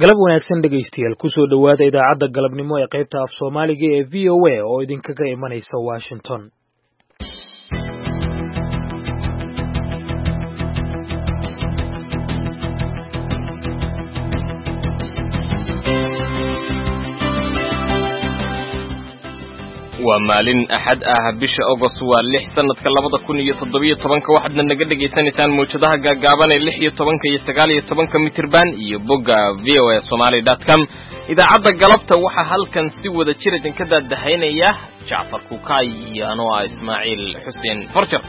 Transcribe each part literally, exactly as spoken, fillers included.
galab wanaagsan dhegaystayaal ku soo dhawaada idaacadda galabnimo ee qaybta af Soomaaliga ee V O A oo idinkaga imanaysa Washington. waa maalin axad ah bisha August waa lix sanadka labada kun iyo toddoba tobanka waxaadna naga dhageysanaysaan muujadaha gaagaaban ee lix iyo tobanka iyo sagaal iyo tobanka mitirban iyo bogga v o a somali dot com. idaacadda galabta waxaa halkan si wada jir idinka daadahaynaya Jaafar Kukaay iyo anoo ah Ismaaciil Xuseen Farjar.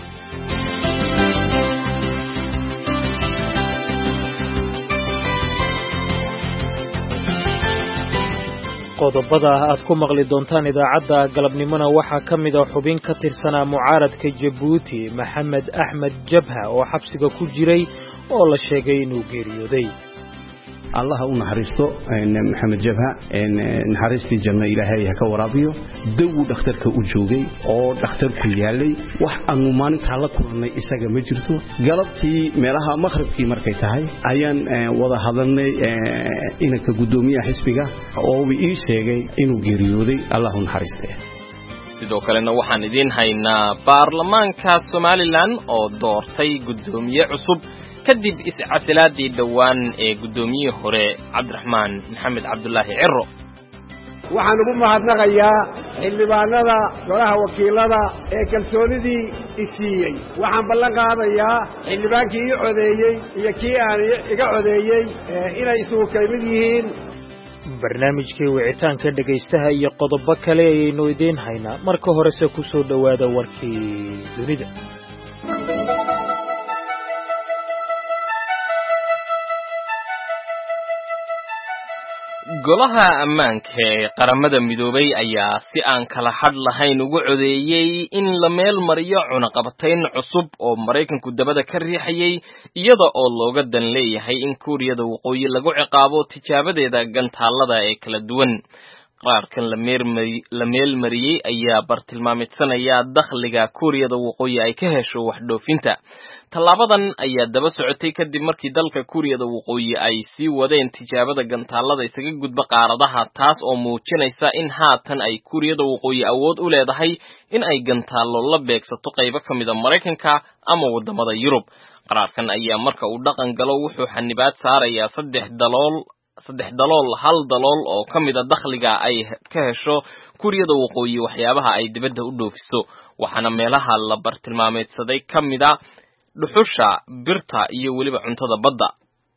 qodobada aad ku maqli doontaan idaacadda galabnimona waxaa ka mid ah xubin ka tirsanaa mucaaradka Jabuuti Maxamed Axmed Jabha oo xabsiga ku jiray oo la sheegay inuu geeriyooday. الله ونحرسته إن محمد جبهة إن نحرستي جنة إلهي هكا ورابيو دو دكتور كوجوجي أو دكتور كليالي وح أنوماني تعلق كلنا إساق مجرته قلبتي مرها مخرب كي مركيتهاي أيان وضع هذني إنك قدومية حسبك أو بإيش هيجي إنه جريودي الله ونحرسته. sidoo kalena waxaan idin haynaa baarlamaanka Somaliland oo doortay gudoomiye cusub kadib iscasilaadii dhawaan ee gudoomiye hore Cabdiraxmaan Maxamed Cabdullaahi Cirro. waxaan ugu mahadnaqayaa xildhibaanada golaha wakiilada ee kalsoonidii isiiyay. waxaan ballan qaadayaa xildhibaankii ii codeeyay iyo kii aan iga codeeyay inay isugu kaymid yihiin. barnaamijkii wicitaanka dhagaystaha iyo qodobo kale ayaynu idin haynaa. marka horese ku soo dhawaada warkii dunida. golaha ammaanka ee qaramada midoobay ayaa si aan kala had lahayn ugu codeeyay in la meel mariyo cunaqabatayn cusub oo Mareykanku dabada ka riixayay iyada oo looga dan leeyahay in Kuuriyada Waqooyi lagu ciqaabo tijaabadeeda gantaalada ee kala duwan. qaarkan la meel mariyay ayaa bartilmaameedsanaya dakhliga Kuuriyada Waqooyi ay ka hesho wax dhoofinta. Tallaabadan ayaa daba socotay kadib markii dalka Kuuriyada Waqooyi ay sii wadeen tijaabada gantaalada isaga gudba qaaradaha, taas oo muujinaysa in haatan ay Kuuriyada Waqooyi awood u leedahay in ay gantaalo la beegsato qaybo ka mid ah Mareykanka ama wadamada Yurub. qaraarkan ayaa marka uu dhaqan galo wuxuu xanibaad saarayaa saddex dalool saddex dalool hal dalool oo ka mid ah dakhliga ay ka hesho Kuuriyada Waqooyi waxyaabaha ay dibadda u dhoofiso, waxaana meelaha la bartilmaameedsaday ka mid ah dhuxusha, birta iyo weliba cuntada badda.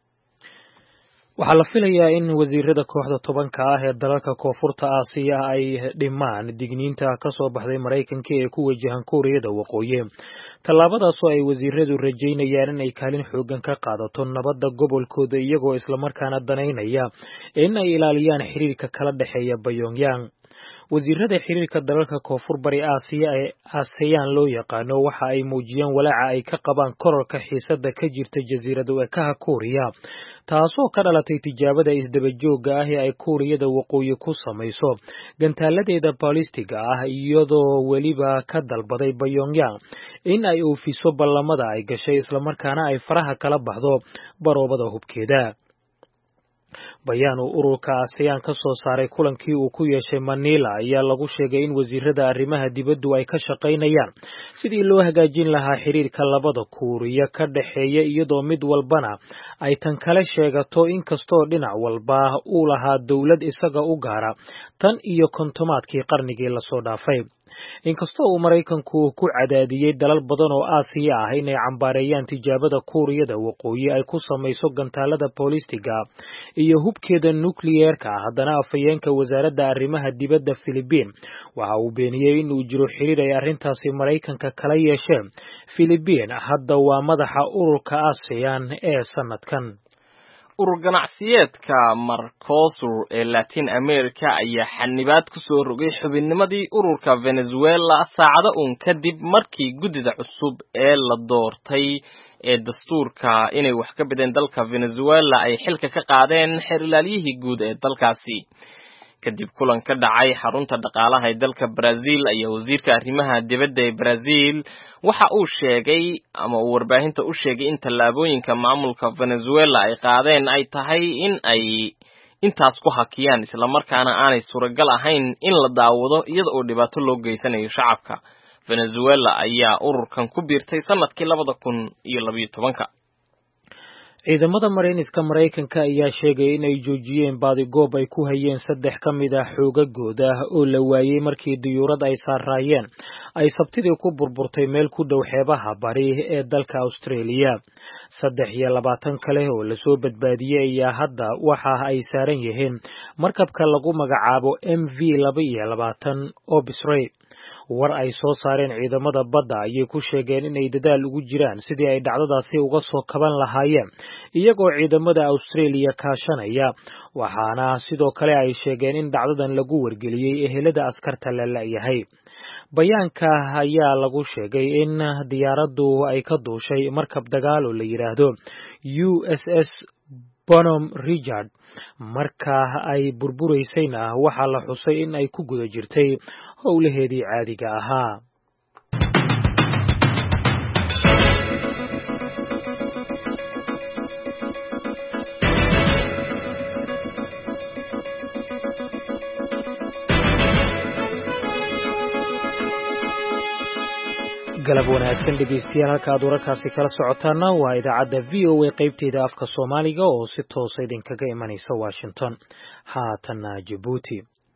waxaa la filayaa in wasiirada kooxda tobanka ah ee dalalka koonfurta Aasiya ay dhimaan digniinta ka soo baxday Mareykanka ee ku wajahan Kuuriyada Waqooyi. tallaabadaas oo ay wasiiradu rajaynayaan in ay kaalin xoogan ka qaadato nabadda gobolkooda iyagoo isla markaana danaynaya in ay ilaaliyaan xiriirka kala dhaxeeya Pyongyang. wasiirada xiriirka dalalka koonfur bari Aasiya ee ASEAN loo yaqaano waxa ay muujiyeen walaaca ay ka qabaan kororka xiisadda ka jirta jasiirada Waqooyiga Kuuriya, taasoo ka dhalatay tijaabada isdaba joogga ah ee ay Kuuriyada Waqooyi ku samayso gantaaladeeda ballistiga ah, iyadoo weliba ka dalbaday Pyongyang in ay oofiso ballamada ay gashay isla markaana ay faraha kala baxdo baroobada hubkeeda. bayaan uu ururka ASEAN ka soo saaray kulankii uu ku yeeshay Manila ayaa lagu sheegay in wasiirada arrimaha dibaddu ay ka shaqaynayaan sidii loo hagaajin lahaa xiriirka labada Kuuriya ka dhaxeeya iyadoo mid walbana ay tan kale sheegato inkastoo dhinac walba uu lahaa dawlad isaga u gaara tan iyo kontomaadkii qarnigii la soo dhaafay. inkastoo uu Mareykanku ku cadaadiyay dalal badan oo Aasiya ah inay cambaareeyaan tijaabada Kuuriyada Waqooyi ay ku samayso gantaalada ballistiga iyo hubkeeda nukliyeerka ah, haddana afhayeenka wasaaradda arrimaha dibadda Philippines waxa uu beeniyay in uu jiro xiriir ay arrintaasi Mareykanka kala yeesheen. Philippines hadda waa madaxa ururka ASEAN ee sanadkan. urur ganacsiyeedka Mercosur ee Latin America ayaa xanibaad ku soo rogay xubinnimadii ururka Venezuela saacado uun kadib markii guddida cusub ee la doortay ee dastuurka inay wax ka bedeen dalka Venezuela ay xilka ka qaadeen xeerlaaliyihii guud ee dalkaasi. kadib kulan ka dhacay xarunta dhaqaalaha ee dalka Brazil ayaa wasiirka arrimaha dibadda ee Brazil waxa uu sheegay ama uu warbaahinta u sheegay in tallaabooyinka maamulka Venezuela ay qaadeen ay tahay in ay intaas ku hakiyaan isla markaana aanay suuragal ahayn in la daawado iyada oo dhibaato loo geysanayo shacabka. Venezuela ayaa ururkan ku biirtay sanadkii labada kun iyo laba iyo tobanka. ciidamada Mareyniska Mareykanka ayaa sheegay in ay joojiyeen baadigoob ay ku hayeen saddex ka mid ah xoogagooda oo la waayay markii diyuurad ay saarayeen ay sabtidii ku burburtay meel ku dhow xeebaha bari ee dalka Australia. saddex iyo labaatan kale oo la soo badbaadiyay ayaa hadda waxa ay saaran yihiin markabka lagu magacaabo M V laba iyo labaatan Obisray. war ay soo saareen ciidamada badda ayay ku sheegeen inay dadaal ugu jiraan sidii ay dhacdadaasi uga soo kaban lahaayeen iyagoo ciidamada Australia kaashanaya, waxaana sidoo kale ay sheegeen in dhacdadan lagu wargeliyay ehelada askarta la laayahay. bayaanka ayaa lagu sheegay in diyaaraddu ay ka duushay markab dagaal oo la yiraahdo U S S Bonham Richard marka ay burburaysayna waxa la xusay in ay ku guda jirtay howlaheedii caadiga ahaa. galab wanaagsan dhegeystayaal, halka aad wararkaasi kala socotaana waa idaacadda V O A qaybteeda afka Soomaaliga oo si toos ah idinkaga imanaysa Washington. haatana Djibouti.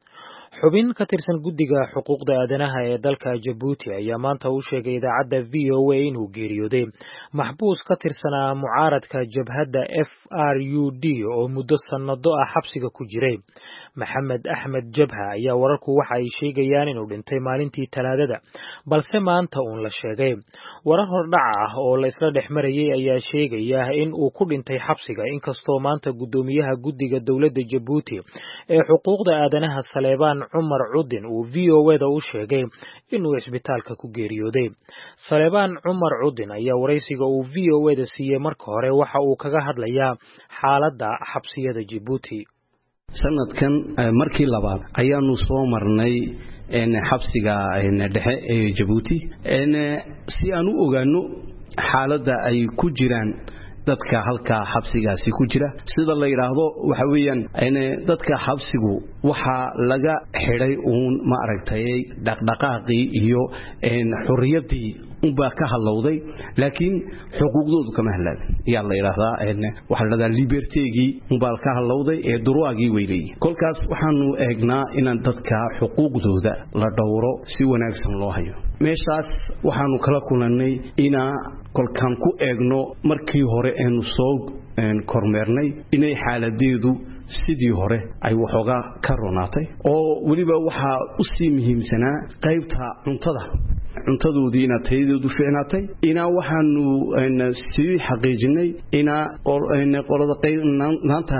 xubin ka tirsan guddiga xuquuqda aadanaha ee dalka Djibouti ayaa maanta u sheegay idaacadda V O A inuu geeriyooday maxbuus ka tirsanaa mucaaradka jabhadda F R U D oo muddo sanado ah xabsiga ku jiray. Maxamed Axmed Jabha ayaa wararku waxa ay sheegayaan inuu dhintay maalintii Talaadada, balse maanta uun la sheegay. warar hordhac ah oo la isla dhex marayay ayaa sheegaya in uu ku dhintay xabsiga, inkastoo maanta guddoomiyaha guddiga dowladda Djibouti ee xuquuqda aadanaha Saleebaan Cumar Cudin uu V O A da u sheegay inuu isbitaalka ku geeriyooday. Saleebaan Cumar Cudin ayaa waraysiga uu V O A da siiyay marka hore waxa uu kaga hadlayaa xaaladda xabsiyada Djibouti. sanadkan markii labaad ayaanu soo marnay in xabsiga dhexe ee Djibouti in si aan u ogaano xaaladda ay ku jiraan dadka halka xabsigaasi ku jira. sida la yiraahdo waxa weeyaan in dadka xabsigu waxa laga xiray uun ma aragtay dhaqdhaqaaqii iyo in xurriyadii unba ka halowday, laakiin xuquuqdoodu kama hadlaan. yaa la yiraahdaa in waxa la yiraahdaa liberty-gii unba ka halowday ee durwaagii weylay. kolkaas waxaanu eegnaa in dadka xuquuqdooda la dhowro si wanaagsan loo hayo. meeshaas waxaanu kala kulannay ina kolkaan ku eegno markii hore aanu soo kormeernay inay xaaladeedu sidii hore ay waxooga ka ronaatay, oo waliba waxa u sii muhiimsanaa qaybta cuntada cuntadoodii ina tayadeedu fiicnaatay. ina waxaanu si xaqiijinay ina qolada qaybnaanta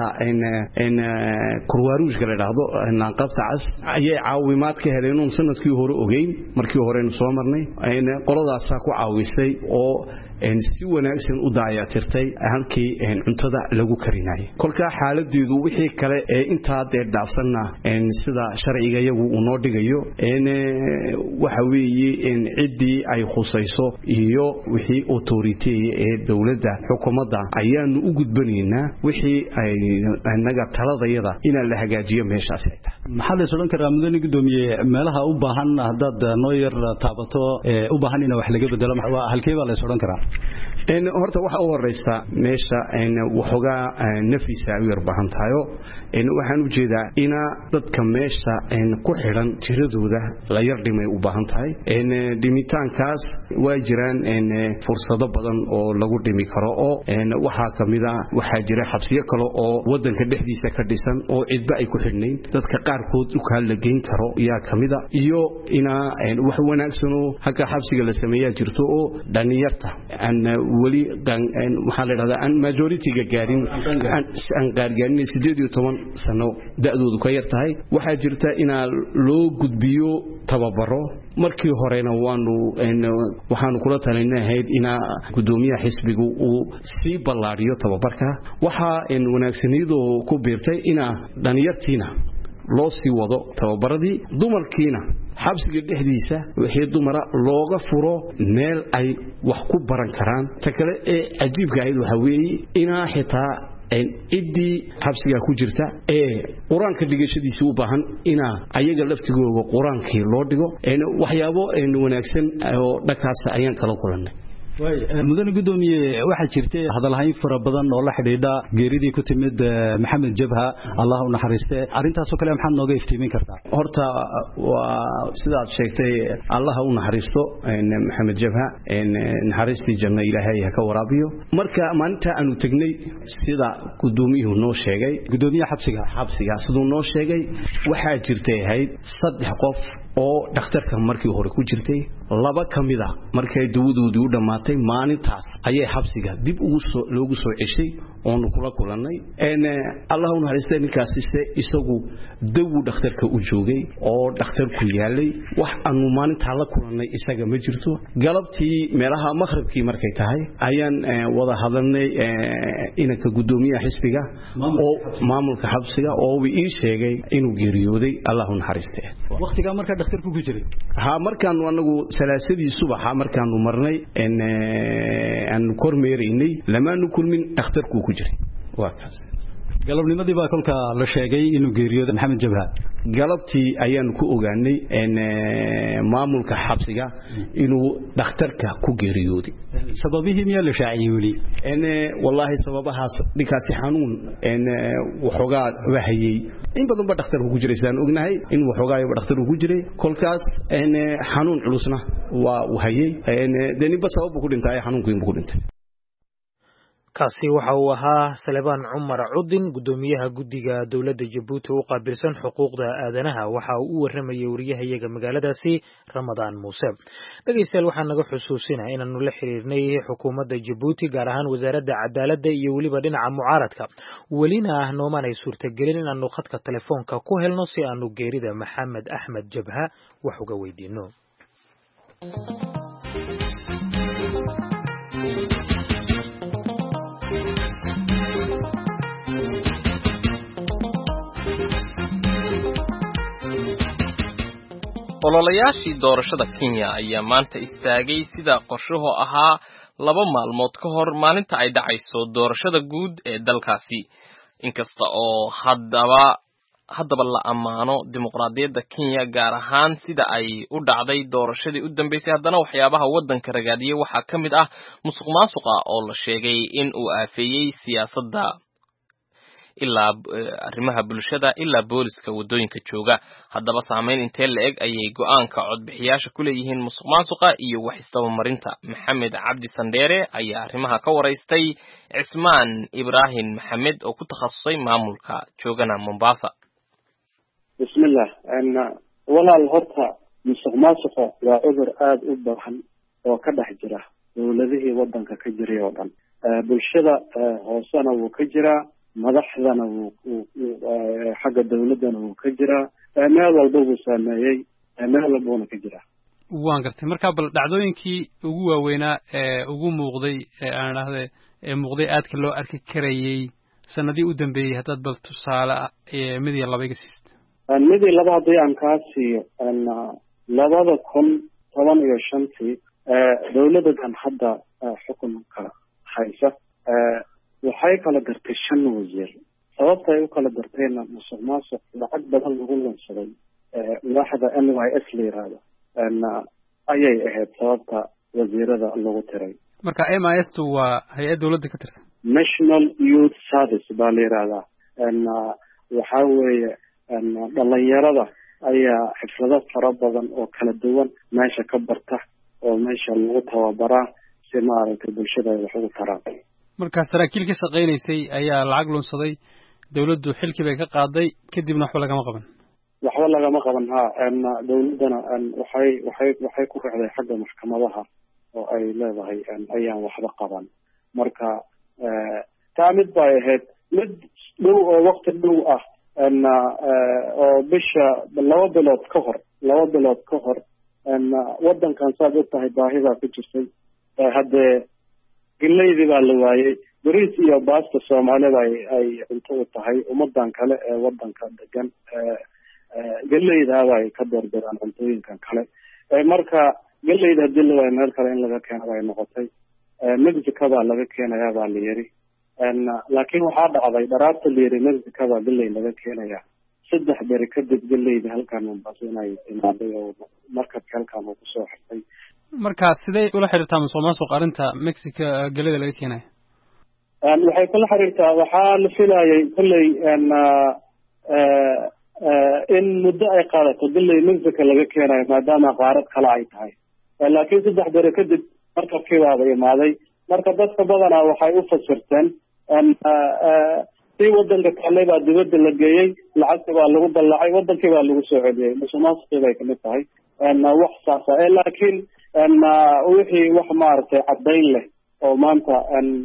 in kurwaaruushka la dhahdo naanqabta cas ayay caawimaad ka heleen sanadkii hore ogeyn markii horeynu soo marnay. qoladaas ku caawisay oo si wanaagsan u daayatirtay halkii cuntada lagu karinayay. kolka xaaladeedu wixii kale ee inta deed dhaafsanna sida sharciga iyagu uu noo dhigayo in waxa weeye in cidii ay khusayso iyo wixii authority ee dawladda xukuumadda ayaanu u gudbanaynaa wixii ay anaga taladayada in la hagaajiyo meeshaas. maxaa la soo karaa mudane gudoomiye meelaha u baahan hadad noo yar taabato u baahan in wax laga bedelo waa halkee baa la soo karaa? in horta waxa u horeysa meesha in waxooga nafisa u yar baahan tahay in waxaan u jeedaa ina dadka meesha in ku xiran tiradooda la yar dhimay u baahan tahay. in dhimitaankaas waa jiraan in fursado badan oo lagu dhimi karo oo in waxa kamida waxa jira xabsiyo kale oo wadanka dhexdiisa ka dhisan oo cidba ay ku xidhnayn dadka qaar kood u kala la geyn karo yaa kamida, iyo ina wax wanaagsan oo halka xabsiga la sameeyaa jirto oo dhallinyarta aan wali waxa la yiraahdaa aan majority-ga gaarin aan gaargaarin sideed iyo toban sano da'doodu ka yar tahay. waxa jirta in loo gudbiyo tababaro. markii horena waanu waxaanu kula talinahayd in gudoomiyaha xisbigu uu si ballaariyo tababarka. waxa in wanaagsaniyadu ku biirtay in dhallinyartiina loo sii wado tababaradii dumarkiina xabsiga dhexdiisa wixii dumara looga furo meel ay wax ku baran karaan ta kale ee ajiibka ahayd waxa weeye inaa xitaa idii xabsiga ku jirta ee quraanka dhigashadiisa u baahan ina ayaga laftigooda quraankii loo dhigo waxyaabo wanaagsan oo dhakaas ayaan kala kulannay way mudane gudoomiye waxa jirtay hadalhayn fara badan oo la xidhiidha geeridii ku timid maxamed jabha allah u naxariiste arintaas oo kale maxaad nooga iftiimin kartaa horta waa sidaad sheegtay allah u naxariisto maxamed jabha naxariistii janna ilaahay ka waraabiyo marka maalinta aanu tagnay sida gudoomiyuhu noo sheegay gudoomiyaha xabsiga xabsiga sidoo noo sheegay waxa jirtay ahayd saddex qof oo dhakhtarka markii hore ku jirtay laba kamida markay dawadoodii u dhamaatay maalintaas ayay xabsiga dib ugu soo loogu soo ceshay oo kula kulanay een allah u naxariistay ninkaasi isagu dawu dhakhtarka u joogay oo dhakhtarku yaalay wax aanu maalinta la kulanay isaga ma jirto galabtii meelaha maghribkii markay tahay ayaan wada hadalnay inanka gudoomiyaha xisbiga oo maamulka xabsiga oo ii sheegay inuu geeriyooday allah u naxariistay waqtiga marka dhakhtarku ku jiray ha markaan anagu salaasadii subaxa markaanu marnay in aan kormeerinay lamaanu kulmin dhakhtarku ku jiray waa kaas galabnimadii baa kolka la sheegay inuu geeriyooday maxamed jabha galabtii ayaan ku ogaanay in maamulka xabsiga inuu dhakhtarka ku geeriyooday sababihii miyaa la shaaciyay wali in wallahi sababahaas dhikaasi xanuun in waxoogaa wahayay in badan ba dhakhtarku ku jiray saan ognahay in waxoogaa ay dhakhtarku ku jiray kolkaas in xanuun culusna waa wahayay in daniba sabab ku dhintay xanuunku ku dhintay kaasi waxa uu ahaa Salebaan Cumar Cudin gudoomiyaha guddiga dawladda Djibouti oo qaabilsan xuquuqda aadanaha waxa uu u waramayay wariyahayaga magaaladaasi Ramadaan Muuse dhageystayaal waxaan naga xusuusinaa inaanu la xiriirnay xukuumadda Djibouti gaar ahaan wasaaradda cadaaladda iyo waliba dhinaca mucaaradka walina ah noomaan ay suurtagelin inaanu khadka telefoonka ku helno si aanu geerida Maxamed Axmed Jabha wax uga weydiino ololayaashii doorashada Kenya ayaa maanta istaagay sida qorshuhu ahaa laba maalmood ka hor maalinta ay dhacayso doorashada guud ee dalkaasi inkasta oo haddaba haddaba la amaano dimuqraadiyadda Kenya gaar ahaan sida ay u dhacday doorashadii u dambeysay haddana waxyaabaha waddanka ragaadiyay waxaa ka mid ah musuqmaasuqa oo la sheegay in uu aafeeyey siyaasadda ilaa arrimaha bulshada ilaa booliska wadooyinka jooga haddaba saameyn intee la eg ayay go'aanka codbixiyaasha ku leeyihiin musuqmaasuqa iyo wax isdabamarinta maxamed cabdi sandheere ayaa arrimaha ka waraystay cismaan ibraahim maxamed oo ku takhasusay maamulka joogana Mombasa bismillah ana walaal horta musuqmaasuqa waa cudur aad u baahan oo ka dhex jira dawladihii waddanka ka jiray oo dhan bulshada hoosena wuu ka jiraa madaxdana wuu xagga dawladana wuu ka jiraa meel walba wuu saameeyey meel walbana ka jiraa waan gartay marka bal dhacdooyinkii ugu waaweynaa ee ugu muuqday ee aan idhaahday ee muuqday aadka loo arki karayay sanadii u dambeeyay haddaad bal tusaale mid iyo laba iga siisid mid iyo laba haddii aan kaa siiyo labada kun toban iyo shantii dawladdan hadda xukunka haysa waxay kala gartay shan wasiir sababta ay u kala gartayna musuqmaasuq lacag badan lagu lunsaday waaxda N Y S la yiraahdo ayay ahayd sababta wasiirada lagu tiray marka M I S tu waa hay'ad dawladda ka tirsan National Youth Service baa la yiraahdaa waxa weeye dhalinyarada ayaa xirfado fara badan oo kala duwan meesha ka barta oo meesha lagu tababaraa si maaragtay bulshada ay wax ugu taraan marka saraakiil ka shaqeynaysay ayaa lacag lunsaday dawladdu xilkii bay ka qaaday kadibna wax laga ma qaban waxba laga ma qaban ha dawladana waxay waxay waxay ku raacday xagga maxkamadaha oo ay leedahay ayaan waxba qaban marka taamid bay ahayd mid dhow oo waqti dhow ah oo bisha laba bilood ka hor laba bilood ka hor waddankan saad u tahay baahida ku jirtay haddee galeydii baa la waayey bariis iyo baasta soomaalida ay ay cunto u tahay ummadan kale ee waddanka degan galleyda bay ka doorbidaan cuntooyinkan kale marka galleyda hadii la waayo meel kale in laga keeno bay noqotay Mexico baa laga keenayaa baa la yiri laakiin waxaa dhacday dharaabta la yiri Mexico baa galley laga keenayaa saddex beri kadib galleyda halkan Mombasa inay timaaday oo markabka halkan uu kusoo xirtay marka sidee ula xiriirtaa musuqmaasuq arinta Mexico galleyda laga keenay waxay kula xiriirtaa waxaa la filayay kulley in muddo ay qaadato galley Mexico laga keenayo maadaama qaarad kale ay tahay laakiin saddex beri kadib markabkii baa imaaday marka dadka badanaa waxay u fasirteen si wadanka kale baa dibadda la geeyay lacagta baa lagu dallacay wadankii baa lagu soo celiyay musuqmaasuqii bay kamid tahay wax saasa ee laakiin wixii wax maaragtay caddayn leh oo maanta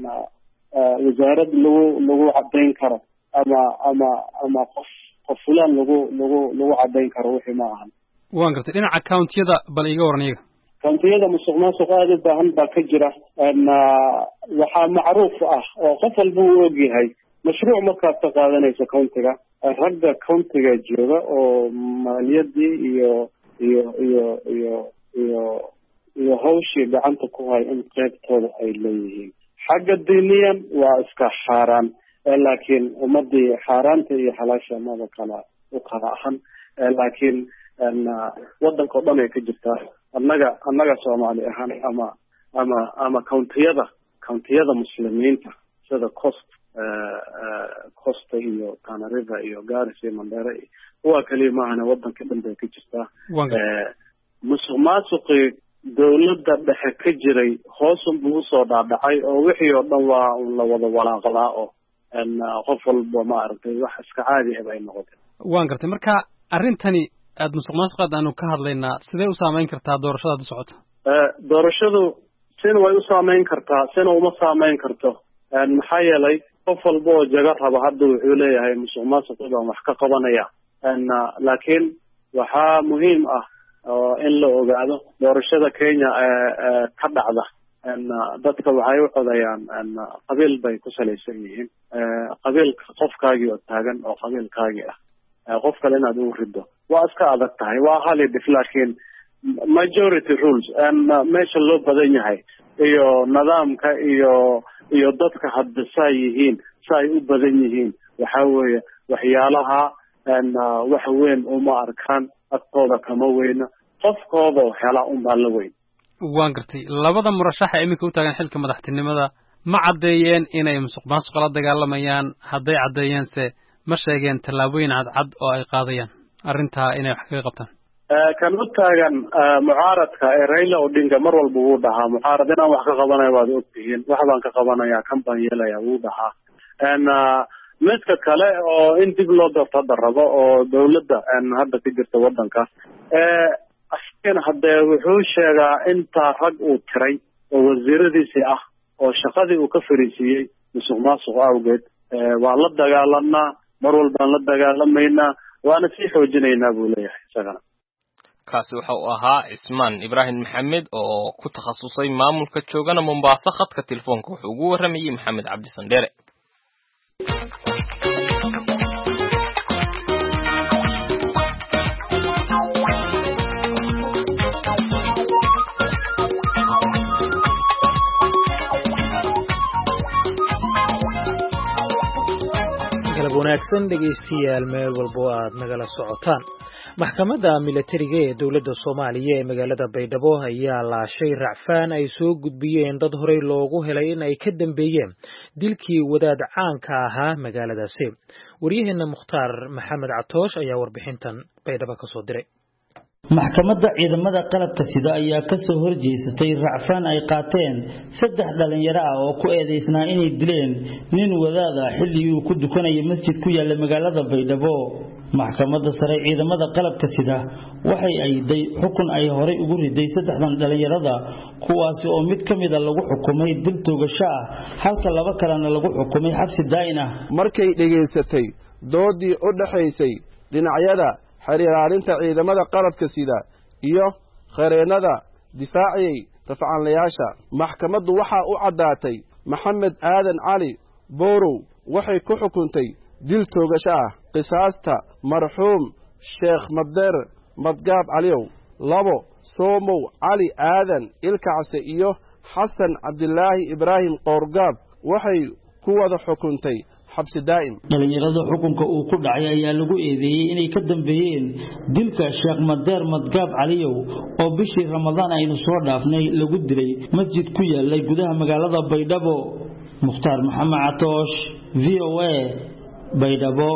wasaarad lagu lagu caddayn karo ama ama ama qof qof fulaan lagu lagu lagu caddayn karo wixii ma ahan waan gartay dhinaca account-yada bal iga waran iyaga account-yada musuqmaasuq aad u baahan baa ka jira waxaa macruuf ah oo qof walba uu ogyahay mashruuc markaad ka qaadanayso countiga ragga countiga jooga oo maaliyadii iyo iyo iyo iyo iyo iyo hawshii gacanta ku hay in qaybtooda ay leeyihiin xagga diiniyan waa iska xaaraan laakiin ummadii xaaraanta iyo xalaasha mada kala u kala ahan laakiin wadanka oo dhan ay ka jirtaa annaga annaga Soomaali ahaan ama ama ama countiyada countiyada muslimiinta sida coast coast iyo Tana River iyo Garissa iyo Mandera waa kaliya maahan wadanka dhan bay ka jirtaa musuqmaasuqii dawladda dhexe ka jiray hoos buu soo dhaadhacay oo wixii oo dhan waa la wada walaaqlaa oo qof walba ma aragtay wax iska caadi ah ay noqotay waan gartay marka arintani aad musuqmaasuqaad aanu ka hadlaynaa sidee u saameyn kartaa doorashada socota doorashadu sina way u saameyn kartaa sina uma saameyn karto maxaa yeelay qof walba oo jaga raba hadda wuxuu leeyahay musuqmaasuqda wax ka qabanaya laakiin waxaa muhiim ah oo in la ogaado doorashada Kenya ka dhacda dadka waxay u codayaan qabiil bay ku salaysan yihiin qabiilka qofkaagii oo taagan oo qabiilkaagii ah qof kale inaad u rido waa iska adag tahay waa hal dif laakiin majority rules meesha loo badan yahay iyo nidaamka iyo iyo dadka hadda say yihiin say u badan yihiin waxa weeye waxyaalaha wax weyn uma arkaan agtooda kama weyna qofkooda hela un baa la weyn waan gartay labada murashax ee imika u taagan xilka madaxtinimada ma cadeeyeen inay musuqmaasuq la dagaalamayaan hadday cadeeyeense ma sheegeen tallaabooyin cadcad oo ay qaadayaan arrintaa inay wax kaga qabtaan kan u taagan mucaaradka ee Raila Odinga mar walba wuu dhahaa mucaarad inaan wax ka qabanayo waad ogtihiin wax baan ka qabanayaa kan baan yeelayaa wuu dhahaa midka kale oo in dib loo doorto rabo oo dawladda hadda ka jirta wadanka askan hadda wuxuu sheegaa inta rag uu tiray oo wasiiradiisi ah oo shaqadii uu ka fariisiyay musuqmaasuq awgeed waa la dagaalanaa mar walbaan la dagaalamaynaa waana sii xoojinaynaa buu leeyahay isagana kaasi waxa uu ahaa Ismaan Ibrahim Maxamed oo ku takhasusay maamulka joogana Mombasa khadka telefoonka wuxuu ugu waramayay Maxamed Cabdi Sandere wanaagsan dhegeystayaal meel walba aad nagala socotaan maxkamadda militariga ee dawladda Soomaaliya ee magaalada Baydhabo ayaa laashay racfaan ay soo gudbiyeen dad horey loogu helay in ay ka dambeeyeen dilkii wadaad caanka ahaa magaaladaasi wariyaheena Mukhtaar Maxamed Catoosh ayaa warbixintan Baydhabo ka soo diray maxkamadda ciidamada qalabka sida ayaa ka soo horjeesatay racfaan ay qaateen saddex dhalinyaro ah oo ku eedeysnaa inay dileen nin wadaad ah xilli uu ku dukanayay masjid ku yaala magaalada Baydhabo maxkamadda sare ciidamada qalabka sida waxay ayday xukun ay horey ugu riday saddexdan dhalinyarada kuwaas oo mid kamid ah lagu xukumay dil toogasho ah halka laba kalena lagu xukumay xabsi daa'in ah markay dhageysatay doodii u dhaxaysay dhinacyada xiriiraarinta ciidamada qalabka sida iyo khayraanada difaaciyay rafcaanlayaasha maxkamaddu waxa u cadaatay Maxamed Aadan Cali Boorow waxay ku xukuntay dil toogasho ah qisaasta marxuum sheekh madeer madgaab caliyow labo soomow cali aadan ilkacse iyo xasan cabdilaahi ibraahim qoorgaab waxay ku wada xukuntay xabsi daa'im. dhalinyarada xukunka uu ku dhacay ayaa lagu eedeeyay inay ka dambeeyeen dilka sheekh madeer madgaab caliyow oo bishii ramadaan aynu soo dhaafnay lagu dilay masjid ku yaalay gudaha magaalada baydhabo. mukhtaar maxamed catoosh v o a baydhabo.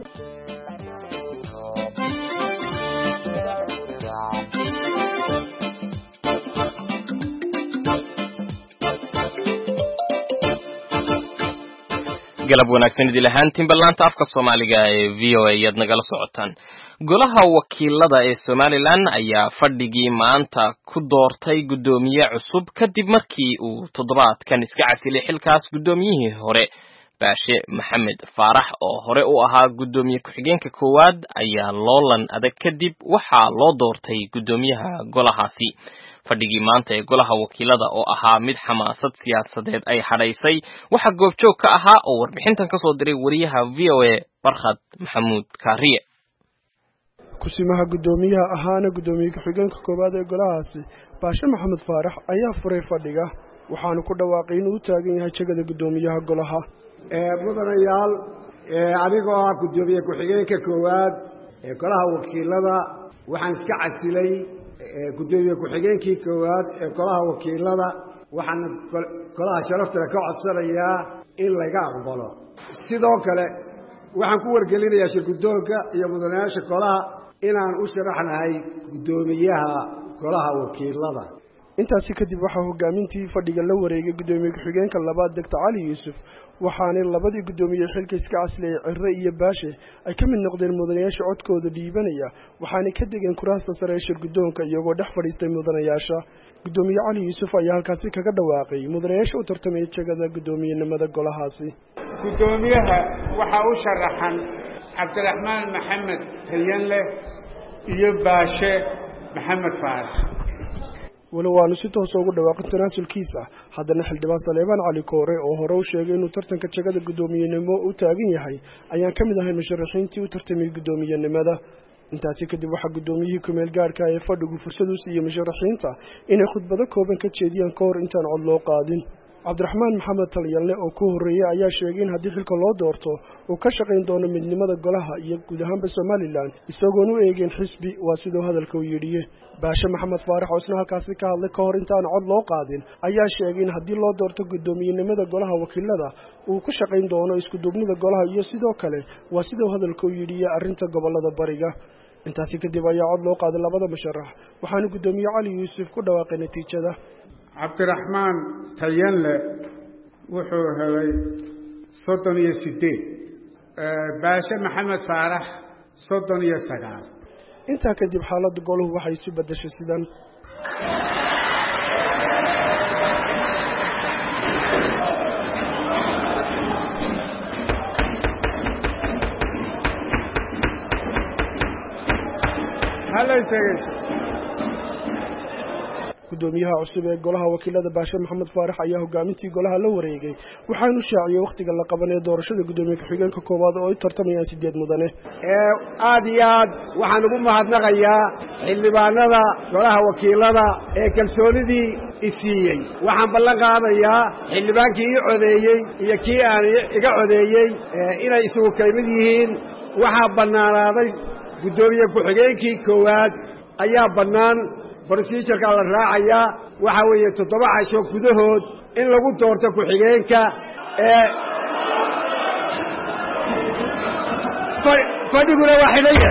galab wanaagsan idil ahaantiin ballaanta afka Soomaaliga ee V O A aad nagala socotaan. Golaha wakiilada ee Somaliland ayaa fadhigii maanta ku doortay gudoomiye cusub kadib markii uu toddobaadkan iska casilay xilkaas gudoomiyihii hore Baashe Maxamed Faarax oo hore u ahaa gudoomiye ku-xigeenka koowaad ayaa loolan adag kadib waxaa loo doortay gudoomiyaha golahaasi. fadhigii maanta ee golaha wakiilada oo ahaa mid xamaasad siyaasadeed ay xadhaysay waxa goobjoog ka ahaa oo warbixintan ka soo diray wariyaha V O A Barkhad Maxamuud Kaariye. kusimaha gudoomiyaha ahaana gudoomiye ku-xigeenka koowaad ee golahaasi Baashe Maxamed Faarax ayaa furay fadhiga waxaanu ku dhawaaqay inuu taagan yahay jagada gudoomiyaha golaha. ee mudanayaal ee anigoo ah gudoomiye ku-xigeenka koowaad ee golaha wakiilada waxaan iska casilay gudoomiye ku-xigeenkii koowaad ee golaha wakiilada waxaan golaha sharafta ka codsanayaa in laga aqbalo. sidoo kale waxaan ku wargelinayaa shirgudoonka iyo mudanayaasha golaha inaan u sharaxnahay gudoomiyaha golaha wakiilada. intaasi kadib waxaa hogaamintii fadhiga la wareegay gudoomiye ku-xigeenka labaad Dr Cali Yuusuf waxaana labadii gudoomiye xilka iska caslay Cirre iyo Baashe ay ka mid noqdeen mudanayaasha codkooda dhiibanaya waxaana ka degeen kuraasta sare ee shirgudoonka iyagoo dhex fadhiistay mudanayaasha. gudoomiye Cali Yuusuf ayaa halkaasi kaga dhawaaqay mudanayaasha u tartamay jagada gudoomiyenimada golahaasi. gudoomiyaha waxaa u sharaxan Cabdiraxmaan Maxamed Talyanle iyo Baashe Maxamed Faarax. walow aanu si toos ugu dhawaaqin tanaasulkiisa haddana xildhibaan Saleebaan Cali Koore oo hore u sheegay inuu tartanka jagada gudoomiyenimo u taagan yahay ayaan ka mid ahay musharaxiintii u tartamay gudoomiyenimada. intaasi kadib waxaa gudoomiyihii kumeel gaarka ee fadhigu fursad u siiyay musharaxiinta inay khudbado kooban ka jeediyaan ka hor intaan cod loo qaadin. Cabdiraxmaan Maxamed Talyanle oo ku horeeyay ayaa sheegay in haddii xilka loo doorto uu ka shaqayn doono midnimada golaha iyo guud ahaanba Somaliland isagoon u eegeen xisbi waa sidoo hadalka u yidhi. Baashe Maxamed Faarax oo isna halkaasi ka hadlay ka hor intaan cod loo qaadin ayaa sheegay in haddii loo doorto gudoomiyenimada golaha wakiilada uu ku shaqayn doono isku duubnida golaha iyo sidoo kale waa sidoo hadalka u yidhi arrinta gobolada bariga. intaasi kadib ayaa cod loo qaaday labada musharax waxaana gudoomiye Cali Yuusuf ku dhawaaqay natiijada. Cabdiraxmaan Talyanle wuxuu helay soddon iyo siddeed, Baashe Maxamed Faarax soddon iyo sagaal. intaa kadib xaaladda goluhu waxay isu bedeshay sidan. Hala isagay gudoomiyaha cusub ee golaha wakiilada Baashe Maxamed Faarax ayaa hogaamintii golaha la wareegay waxaanu shaaciyay waqtiga la qabanay doorashada gudoomiye ku-xigeenka koowaad oo ay tartamayaan sideed mudane. ee aad iyo aad waxaan ugu mahadnaqayaa xildhibaanada golaha wakiilada ee kalsoonidii isiiyey. waxaan ballan qaadayaa xildhibaankii ii codeeyey iyo kii aan iga codeeyey inay isugu kaymid yihiin. waxaa bannaanaaday gudoomiye ku-xigeenkii koowaad ayaa bannaan. procedure-ka la raacayaa waxa weeye toddoba casho gudahood in lagu doorto ku-xigeenka ee fadhiguna waa xidhaya.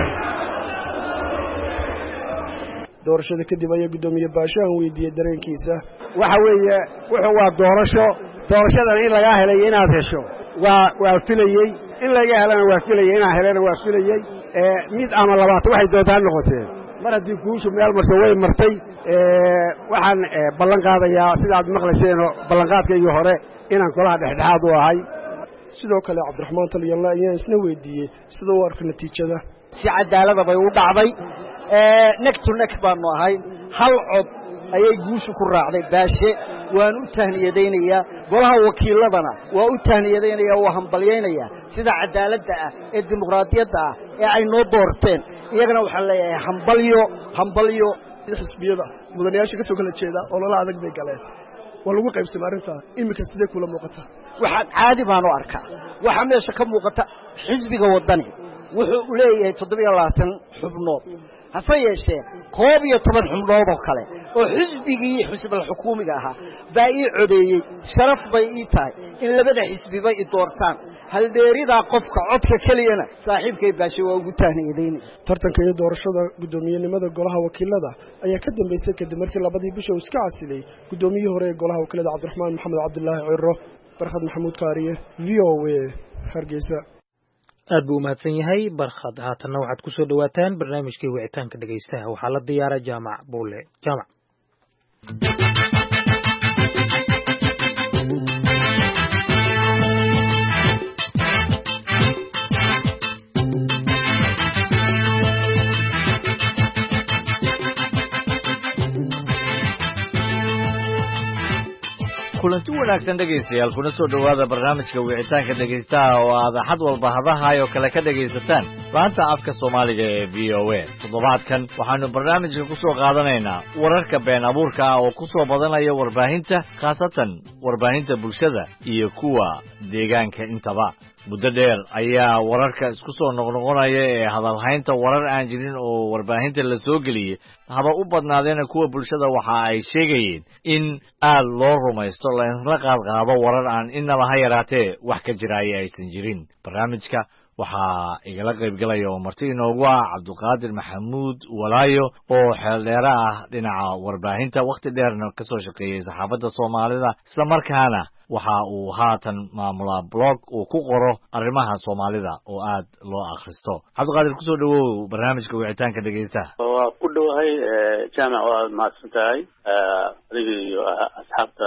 doorashada kadib ayaa gudoomiye Baashe aan weydiiyey dareenkiisa. waxa weeye wuxuu waa doorasho doorashadan in laga helay inaad hesho waa waa filayey in laga helana waa filayey inaan helana waa filayey ee mid ama labaatan waxay doontaa noqotee mar haddii guushu meel marso way martay. waxaan ballan qaadayaa sidaad maqlayseen ballanqaadkaygii hore inaan golaha dhexdhexaad u ahay. sidoo kale Cabdiraxmaan Talyanle ayaa isna weydiiyey sida uu arko natiijada. si cadaalad bay u dhacday next to next baanu ahay hal cod ayay guushu ku raacday Baashe. waan u tahniyadeynayaa golaha wakiiladana waa u tahniyadeynayaa waa hambalyeynaya sida cadaaladda ah ee dimuqraadiyadda ah ee ay noo doorteen iyagana waxaan leeyahay hambalyo hambalyo xisbiyada mudanayaasha ka soo kala jeeda oo lala adag bay galeen waa lagu qaybsamay arrintaa iminka sidee kula muuqata waxaa caadi baan u arkaa waxaa meesha ka muuqata xisbiga waddani wuxuu leeyahay toddobiyo labaatan xubnood hase yeeshee koob iyo toban xubnood oo kale oo xisbigii xisbal xukuumiga ahaa baa ii codeeyey sharaf bay ii tahay in labada xisbiba i doortaan haldeeridaa qofka codka keliyana saaxiibkay baashay waa ugu tahniyadaynay tartanka iyo doorashada guddoomiyenimada golaha wakiilada ayaa ka dambeysay kadib markii labadii bisha uu iska casilay guddoomiyihii hore ee golaha wakiilada cabdiraxmaan maxamed cabdilaahi ciro barkhad maxamuud kaariye v o a hargeysa aad buu umahadsan yahay barkhad haatanna waxaad ku soo dhawaataan barnaamijkii wicitaanka dhegaystaha waxaa la diyaara jaamac buule jaamac kulanti wanaagsan dhegaystayaal kuna soo dhowaada barnaamijka wicitaanka dhegaystaha oo aad axad walba hadahay oo kale ka dhegaysataan laanta afka soomaaliga ee v o a toddobaadkan waxaanu barnaamijka ku soo qaadanaynaa wararka been abuurka ah oo ku soo badanaya warbaahinta khaasatan warbaahinta bulshada iyo kuwa deegaanka intaba muddo dheer ayaa wararka isku soo noqnoqonaya ee hadalhaynta warar aan jirin oo warbaahinta la soo geliyey haba u badnaadeena kuwa bulshada waxa ay sheegayeen in aad loo rumaysto laysla qaadqaado warar aan inaba ha yaraatee wax ka jiraaya aysan jirin barnaamijka waxaa igala qaybgalaya oo marti inoogu ah cabdiqaadir maxamuud walaayo oo xeeldheere ah dhinaca warbaahinta wakhti dheerna ka soo shaqeeyey saxaafadda soomaalida isla markaana waxa uu haatan maamulaa blog uu ku qoro arrimaha soomaalida oo aad loo akhristo cabdiqaadir kusoo dhawow barnaamijka wicitaanka dhegaystaha waa ku dhowahay jaamac waad mahadsan tahay adiga iyo asxaabta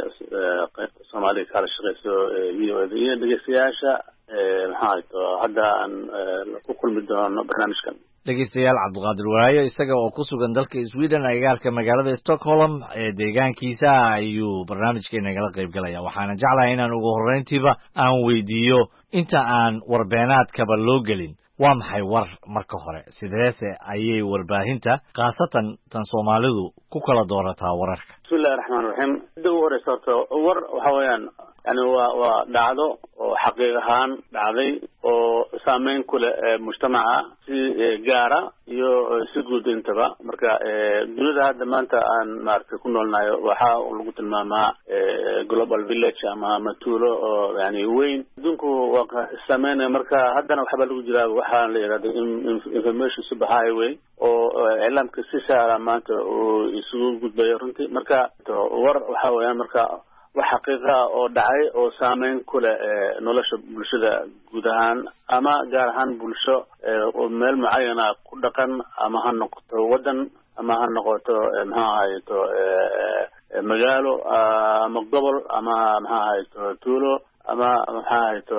soomaalida kala shaqeyso v o a iyo dhegeystayaasha maxaa hayto hadda aan ku kulmi doono barnaamijkan dhegeystayaal cabdiqaadir walaayo isaga oo ku sugan dalka sweden agagaarka magaalada stockholm ee deegaankiisa ayuu barnaamijkeena igala qayb galaya waxaana jeclahay inaan ugu horreyntiiba aan weydiiyo inta aan warbeenaadkaba loo gelin waa maxay war marka hore sideese ayay warbaahinta khaasatan tan soomaalidu ku kala doorataa wararka bismillahi raxmaan raxiim sida ugu horeysa horta war waxa weeyaan yani waa waa dhacdo oo xaqiiq ahaan dhacday oo saameyn ku leh mujtamaca si gaara iyo si guud intaba marka dunida hadda maanta aan maaragtay ku noolnahay waxa lagu tilmaamaa global village ama matuulo oo yani weyn adduunku waa saameynaya marka haddana waxba lagu jiraa waxaa la yidhahda information super highway oo iclaamka si sahla maanta uu isugu gudbayo runtii marka war waxa weeyaan marka wax xaqiiqa oo dhacay oo saameyn ku leh nolosha bulshada guud ahaan ama gaar ahaan bulsho oo meel mucayana ku dhaqan ama ha noqoto waddan ama ha noqoto maxaa ahayto magaalo ama gobol ama maxaa ahayto tuulo ama maxaa ahayto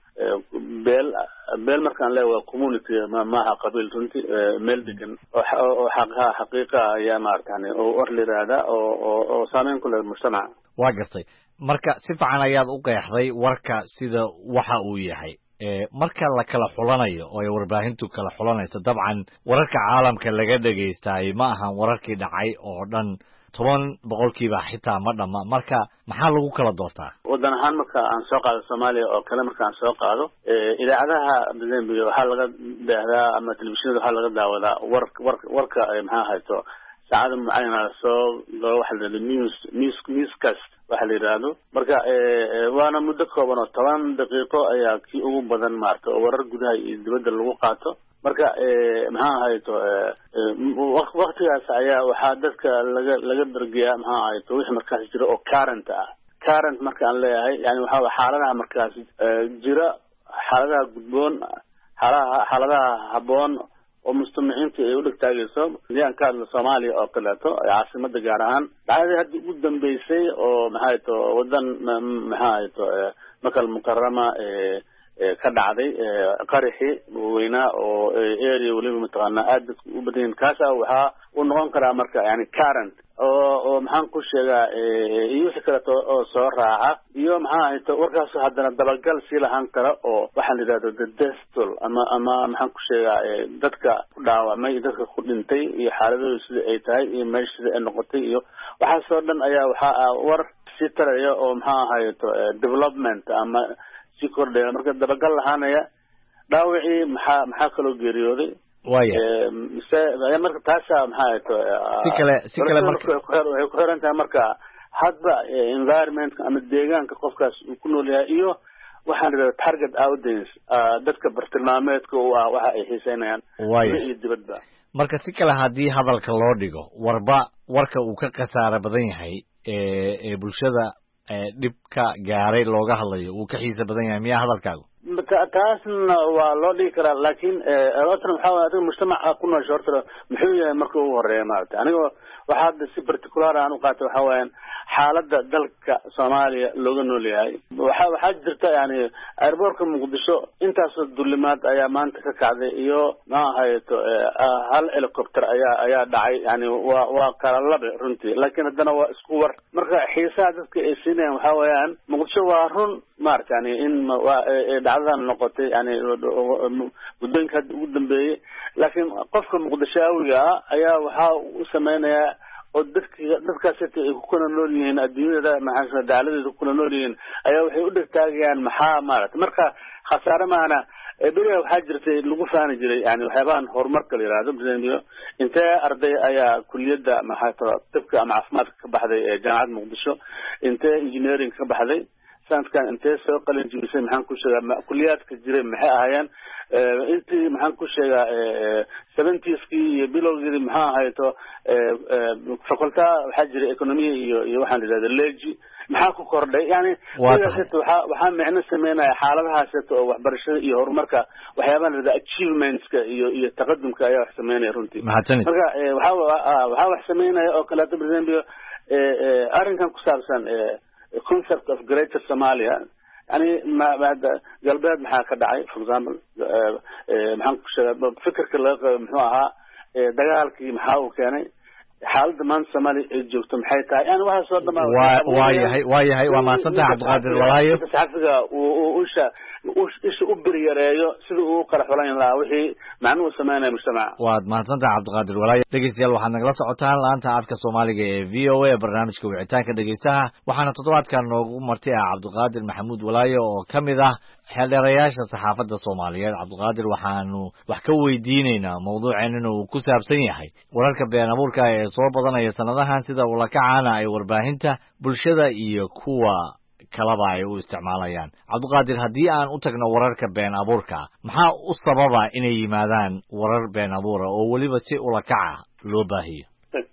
beel beel markaan leeyahay waa community maaha qabiil runtii meel degan oo xaqaha xaqiiqa ayaa maaragtani oo war la yidhaahda oo oo saameyn ku leh mujtamaca waa gartay marka si fiican ayaad u qeexday warka sida waxa uu yahay marka la kala xulanayo oo ay warbaahintu kala xulanayso dabcan wararka caalamka laga dhegaystaay ma ahan wararkii dhacay oo dhan toban boqolkiiba xitaa ma dhamma marka maxaa lagu kala doortaa waddan ahaan marka aan soo qaado soomaaliya oo kale marka aan soo qaado idaacadaha mozambique waxaa laga dheehdaa ama telefishinada waxaa laga daawadaa war war warka maxaa hayto saacada mucayana soo galo waxa la yidhahdo news news newscast waxa la yidhaahdo marka waana muddo kooban oo toban daqiiqo ayaa kii ugu badan maarata oo warar gudaha iyo dibadda lagu qaato marka maxaa ahayto waktigaas ayaa waxaa dadka laga laga dargiyaa maxaa ahayto wixii markaas jira oo current ah current marka aan leeyahay yani waxaa xaaladaha markaas jira xaaladaha gudboon xaaladaha xaaladaha habboon oo mustamaciinta ay u dhegtaagayso hadii ka hadlo soomaaliya oo kaleeto caasimada gaar ahaan dhacdadii hadda ugu dambeysay oo maxaa hayto waddan maxaa hayto makal mukarama ka dhacday qaraxi weynaa oo area weliba mataqaanaa aad dadka u badan yihiin kaasa waxaa uu noqon karaa marka yani current oo oo maxaan ku sheegaa iyo wixii kaleeto oo soo raaca iyo maxaa ahayto warkaas haddana dabagal sii lahaan kara oo waxaan yidhahdo the death toll ama ama maxaan ku sheegaa dadka ku dhaawacmay dadka ku dhintay iyo xaaladooda sida ay tahay iyo meesha sida ay noqotay iyo waxaasoo dhan ayaa waxaa war si taraya oo maxaa ahayto development ama si kordhaya marka dabagal lahaanaya dhaawacii maxaa maxaa kaloo geeriyooday waya mise marka taasa maxaa ahayto si kale si kale marka waxay ku xiran tahay marka hadba environment ama deegaanka qofkaas uu ku nool yahay iyo waxaan idhahdaa target audience dadka bartilmaameedka u ah waxa ay xiiseynayaan iyo dibadba marka si kale haddii hadalka loo dhigo warba warka uu ka khasaare badan yahay ee bulshada dhibka gaaray looga hadlayo uu ka xiisa badan yahay miyaa hadalkaagu taasna waa loo dhigi karaa laakiin ortan waxaa waay adiga mujtamaca ku noosha horta muxuu yahay marka ugu horeeya maaragtay aniga waxaa hadda si particular aan u qaatay waxaa weeyaan xaaladda dalka soomaaliya looga nool yahay waxa waxaa jirta yani airboortka muqdisho intaasoo dulimaad ayaa maanta ka kacday iyo ma ahayto hal helicopter ayaa ayaa dhacay yani waa waa kala labe runtii laakiin haddana waa isku war marka xiisaha dadka ay siinayaan waxaa weeyaan muqdisho waa run maarata yani in dhacdadan noqotay yani muddooyinka hadda ugu dambeeyey laakiin qofka muqdishaawiga ah ayaa waxaa u samaynayaa oo dadki dadkaas ay ku kala nool yihiin adduunyada maxaa daaladeeda ku kala nool yihiin ayaa waxay u dhegtaagayaan maxaa maarata marka khasaare maana beriya waxaa jirtay lagu faani jiray yani waxyaabahan horumarka la yihahdo msyo intee arday ayaa kuliyadda maxaa tibka ama caafimaadka ka baxday ee jaamacadda muqdisho intee engineering ka baxday sanadkan intee soo qalin jibisay maxaan ku sheegaa kuliyaadka jiray maxay ahaayeen intii maxaan ku sheegaa seventieskii iyo bilowgeedii maxaa ahayto faculta waxaa jiray economiya iyo iyo waxaan la yidhahda leji maxaa ku kordhay yani sidaaseta waxaa waxaa micno sameynaya xaaladahaaseta oo waxbarashada iyo horumarka waxyaabaha la yidhahda achievementska iyo iyo taqadumka ayaa wax sameynaya runtii marka waxaa waxaa wax sameynaya oo kaleeto for example arrinkan ku saabsan concept of greater Somalia yani galbeed maxaa ka dhacay for example maxaan ku sheegaa fikirka laga qabo muxuu ahaa dagaalkii maxaa uu keenay xaaladda maanta Soomaaliya ay joogto maxay tahay yani waxa soo dhamaa waa yahay waa yahay waa mahadsantahay Cabdiqaadir walaayo saxafiga uu usha isha u biriyareeyo sida uu kala xulan lahaa wixii macnuhu sameynaya mujtamaca waad mahadsantahay Cabdiqaadir walaayo dhegeystayaal waxaad nagala socotaan laanta afka Soomaaliga ee V O A barnaamijka wicitaanka dhegeystaha waxaana toddobaadkan noogu martay ah Cabdiqaadir Maxamuud walaayo oo kamid ah xeeldheerayaasha saxaafadda Soomaaliyeed Cabdiqaadir waxaanu wax ka weydiinaynaa mawduuceenna uu ku saabsan yahay wararka been abuurka ee soo badanaya sanadahan sida ula kacaana ay warbaahinta bulshada iyo kuwa kalaba ay u isticmaalayaan Cabdiqaadir haddii aan u tagno wararka been abuurka maxaa u sababa inay yimaadaan warar been abuura oo weliba si ula kaca loo baahiyo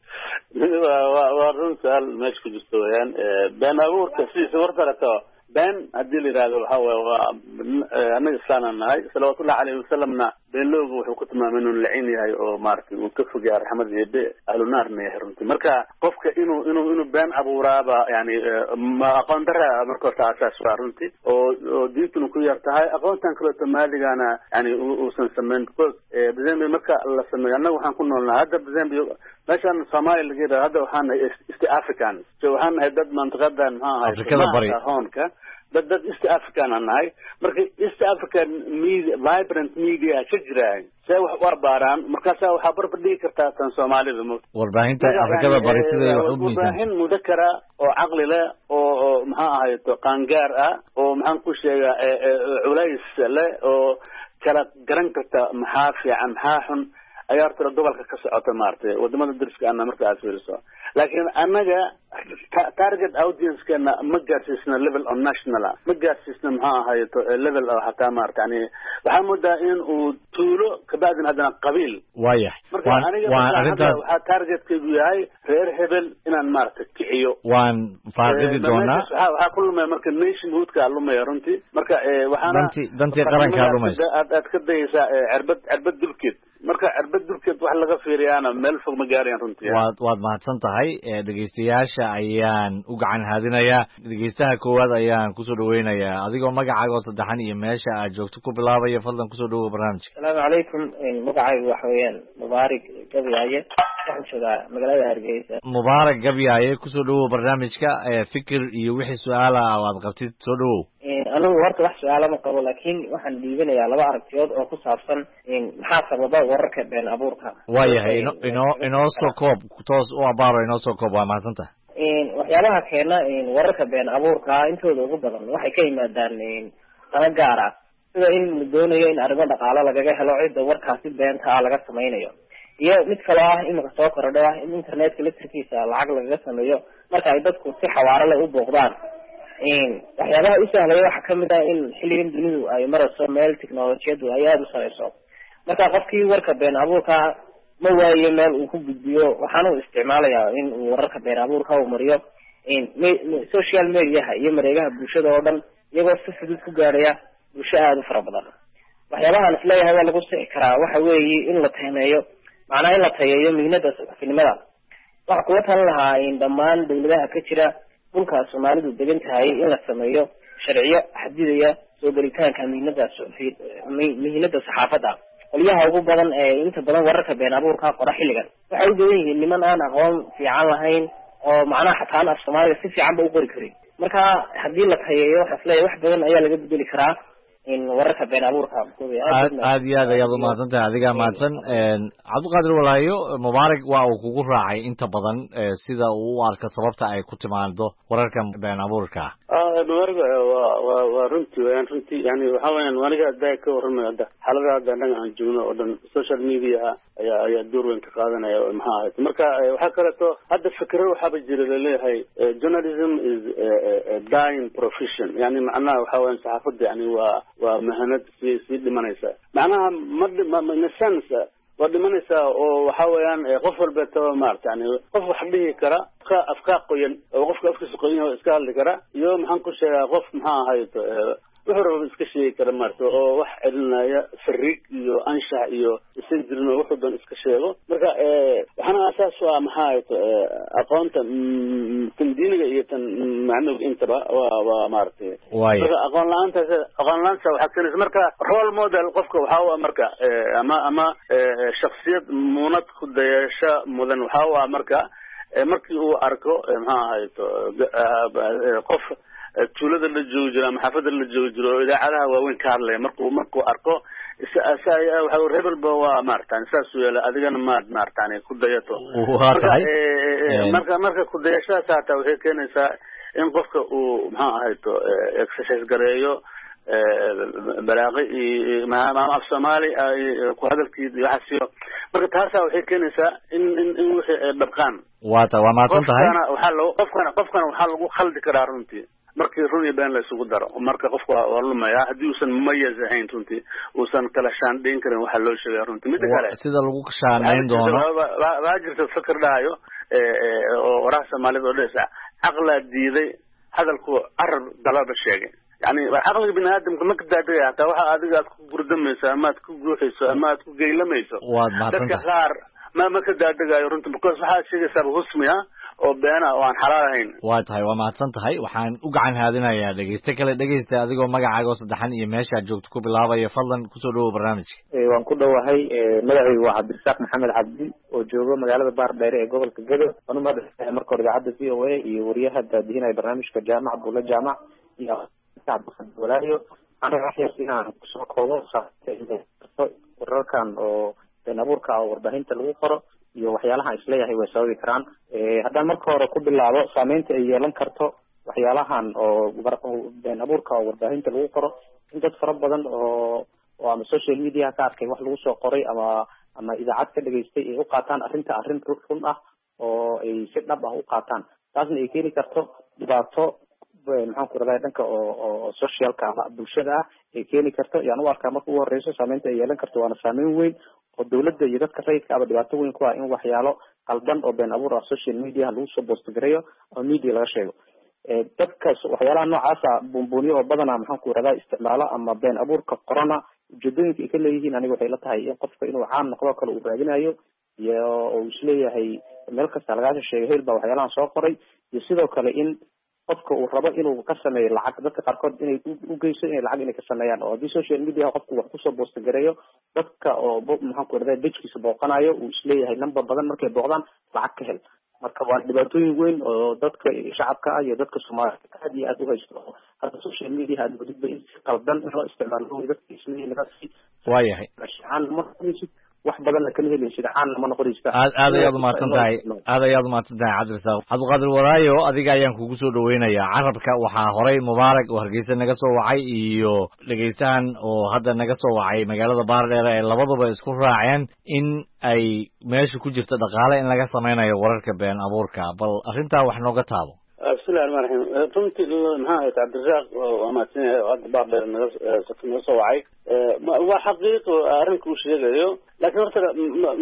waa run su'aal meesha ku jirto weeyaan been abuurka sidiisa wartarato been haddii la yidhahdo waxaa waye waa annaga islaana nahay salawaatullahi alayhi wasalamna beenlooga wuxuu ku tilmaamay inuu lacin yahay oo maaragtay uu ka fogyahay raxmad eebe ahlunaarna yahay runtii marka qofka inuu inuu inuu been abuuraaba yani ma aqoon dara marka horta asaas waa runtii oo oo diintuna ku yar tahay aqoontan kaleeto maaligana yani uusan samayn because bzambi marka la sameeyo annaga waxaan ku noolnahay hadda bzambi meeshaan Soomaaliya laga yidhahdo hadda waxaan nahay East Africans so waxaan nahay dad mantiqadan maxaa ahay hoonka dad dad East African aan nahay marka East African media vibrant media ka jiraan say wax war baaraan markaas waxa barbar dhigi kartaa tan Soomaalida warbaahinta Afrikada bari sida wax u miisaan warbaahin mudakara oo caqli leh oo maxaa ahay to qaangaar ah oo maxaan ku sheegaa culays leh oo kala garan karta maxaa fiican maxaa xun ayaa horta gobolka ka socota maartay wadamada dariska ana marka aad fiiriso laakiin anaga target audience kana ma gaarsiisna level on national ma gaarsiisna maxaa ahayto level oo hataa maartay yani waxaa moodaa in uu tuulo kabacdin haddana qabiil waayahay marka aniga waxaa targetkaygu yahay reer hebel inaan maartay kiciyo waan faaqidi doonaa waxaa ku lumaya marka nationhoodka lumaya runtii marka waxaana dantii dantii qaranka lumaysa aad aad ka dayaysaa cirbad cirbad dulkeed marka cirbad dulkeed wax laga fiiriyaana meel fog ma gaarayaan runtii waad waad mahadsan tahay dhegeystayaasha ayaan u gacan haadinayaa dhegeystaha koowaad ayaan kusoo dhaweynayaa adigoo magacaaga oo saddexan iyo meesha aad joogto ku bilaabaya fadlan kusoo dhawow barnaamijka asalaamu calaykum magacaygu waxa weeyaan mubaarig gabiaaye waxaan joogaa magaalada Hargeysa. Mubaarak Gabyaaye kusoo dhawow barnaamijka fikir iyo wixii su'aala aad qabtid soo dhawow. Anigu horta wax su'aalo ma qabo laakiin waxaan dhiibanayaa laba aragtiyood oo ku saabsan maxaa sababa wararka been abuurka. Waayahay inoo inoo soo koob toos u abaaro inoo soo koob waa mahadsantahay. waxyaabaha keena wararka been abuurka intooda ugu badan waxay ka yimaadaan dana gaar ah sida in la doonayo in arrimo dhaqaale lagaga helo cidda warkaasi beenta ah laga samaynayo iyo mid kale ah imika soo kordhay ah in internetka laftirkiisa lacag lagaga sameeyo marka ay dadku si xawaare leh u booqdaan waxyaabaha u sahlaya waxaa kamid ah in xilligan dunidu ay marayso meel tiknolojiyadu ay aada u sareyso marka qofkii warka been abuurka ma waayo meel uu ku gudbiyo waxaana uu isticmaalayaa in uu wararka been abuurka uu mariyo social mediaha iyo mareegaha bulshada oo dhan iyagoo si fudud ku gaadhaya bulsho aada u fara badan waxyaabahan isleeyahay waa lagu sixi karaa waxa weeye in la taneeyo macnaha in la tayeeyo mihnada saxafinimada waxa kuwa talan lahaa in dhammaan dawladaha ka jira dhulka Soomaalidu degan tahay in la sameeyo sharciyo xadidaya soo galitaanka mihnada mihnada saxaafadda qoliyaha ugu badan ee inta badan wararka been abuurka qora xilligan waxay u badan yihiin niman aan aqoon fiican lahayn oo macnaha xataa af Soomaaliga si fiican ba u qori karin marka haddii la tayeeyo waxa isleeyahay wax badan ayaa laga bedeli karaa in wararka been abuurka aad iyo aad ayaad u mahadsantahay adiga mahadsan Cabdiqaadir Walaayo Mubaarak waa uu kugu raacay inta badan sida uu u arka sababta ay ku timaado wararka been abuurka ah Mubaarak waa waa runtii waan runtii yani waxa weeyaan waniga day ka warramay hadda xalada dhan aan joogno oo dhan social media ayaa ayaa door weyn ka qaadanaya maxaa ahayd marka waxa kale oo hadda fikir waxa ba jira leeyahay journalism is a dying profession yani macnaha waxa weeyaan saxaafadda yani waa waa mahanad si si dhimanaysa macnaha ma ma sense waa dhimanaysa oo waxa weeyaan qof walba taba maarta yani qof wax dhihi kara ka afka qoyan oo qofka afkiisa qoyan oo iska hadli kara iyo maxaan ku sheegaa qof maxaa ahayd wuxuu rabo iska sheegi kara maarta oo wax celinaya fariiq iyo anshax iyo isin jirno wuxuu doon iska sheego marka waxana asaas waa maxaa ahayd aqoonta tan diiniga iyo tan macnaheedu intaba waa waa maarta marka aqoon la'aanta aqoon la'aanta waxa keenaysa marka role model qofka waxa waa marka ama ama shakhsiyad muunad ku dayasha mudan waxa waa marka markii uu arko maxaa ahayd qof tuulada la joogo jira ama xaafada la joogo jiro idaacadaha waaweyn ka hadlaya markuu markuu arko isaga waxa rebel ba waa maartaan saas u yeela adigana ma maartaan ku dayato marka marka ku dayashada saata waxay keenaysaa in qofka uu maxaa ahayd exercise gareeyo balaaqi ma ma af Soomaali ku hadalkii waxasiyo marka taasa waxay keenaysaa in in wixii dhabqaan waata waa maasan tahay waxa loo qofkana qofkana waxa lagu khaldi karaa runtii markii run iyo been la isugu daro marka qofku waa lumaya haddii uusan mumayyiz ahayn runtii uusan kala shaandhayn karin waxa loo sheegay runtii mid kale sida lagu shaandhayn doono waa jirta fikir dhaayo oo waraha Soomaalida oo dheesa aqla diiday hadalku arab dalaba sheegay يعني عقل بني آدم ما كده ده حتى واحد أديك أتكون قردم ميسا ما تكون جوحيسا ما تكون جيلا ميسا لك غار ما ما كده ده يرنت بكرس واحد شيء سبب اسمها أو بينا وعن حرارهين واتهاي وما تصنتهاي وحن وقعن هذينا يا دقيس تكل دقيس تأذيك وما قاعد عجوز دحين يمشي عجوك تكون بالله يفضل كسره برنامج وان كله وهاي مدعي واحد بالساق محمد عبدي وجوجو مجال البار دايري جوجل كجدو أنا ما مركز عبد فيه وهي وريها تدينا برنامج كجامع بولا جامع يا walaayo ana raxaysiina soo koobo wararkan oo been abuurka oo warbaahinta lagu qoro iyo waxyaalaha isleeyahay way sababi karaan haddaan marka hore ku bilaabo saameynta ay yeelan karto waxyaalahan oo been abuurka oo warbaahinta lagu qoro in dad fara badan oo oo ama social media ka arkay wax lagu soo qoray ama ama idaacad ka dhageystay ay u qaataan arrinta arrin run ah oo ay si dhab ah u qaataan taasna ay keeni karto dhibaato maxaan ku radaa dhanka oo socialka bulshada ah ee keeni karto yaan u arkaa marka ugu horeyso saameynta ay yeelan karto waana saameyn weyn oo dawladda iyo dadka rayidka aba dhibaato weyn ku ah in waxyaalo qaldan oo been abuur ah social media lagu soo post gareeyo oo media laga sheego dadka waxyaalaha noocaas ah buunbuuniyo oo badanaa maxaan ku radaa isticmaalo ama been abuurka qorana ujeedooyinka ay ka leeyihiin aniga waxay la tahay in qofka inuu caan noqdo kale uu raadinayo iyo uu isleeyahay meel kasta lagaasha sheegay heel baa waxyaalahan soo qoray iyo sidoo kale in qofka uu rabo inuu ka sameeyo lacag dadka qaarkood inay u geyso inay lacag inay ka sameeyaan oo haddii social media qofku wax kusoo boosta gareeyo dadka oo maxaan ku irahdaa dejkiisa booqanayo uu isleeyahay number badan markay booqdaan lacag ka hel marka waa dhibaatooyin weyn oo dadka shacabka ah iyo dadka Soomaaliyeed aad iyo aad u haysto hadda social media aad wadid in si qaldan in loo isticmaalo dadka isleeyahay waayahay aan ma wax badan la kala helin sida aan ma noqonaysa aad aad ayaad u mahadsantahay aad ayaad u mahadsantahay Cabdirasaaq Cabdiqaadir Waraayo adiga ayaan kugu soo dhaweynayaa carabka waxaa horay Mubaarak oo Hargeysa naga soo wacay iyo dhageysan oo hadda naga soo wacay magaalada Baardheer ee labaduba isku raaceen in ay meesha ku jirto dhaqaale in laga sameynayo wararka been abuurka bal arrintaa wax nooga taabo bismillahi rahmaani rahiim runtii maxaa ahayd Cabdirasaaq oo amaadsanyahay oo hadda Baardheer naga soo wacay waa xaqiiqo arrinku sheegayo laakiin horta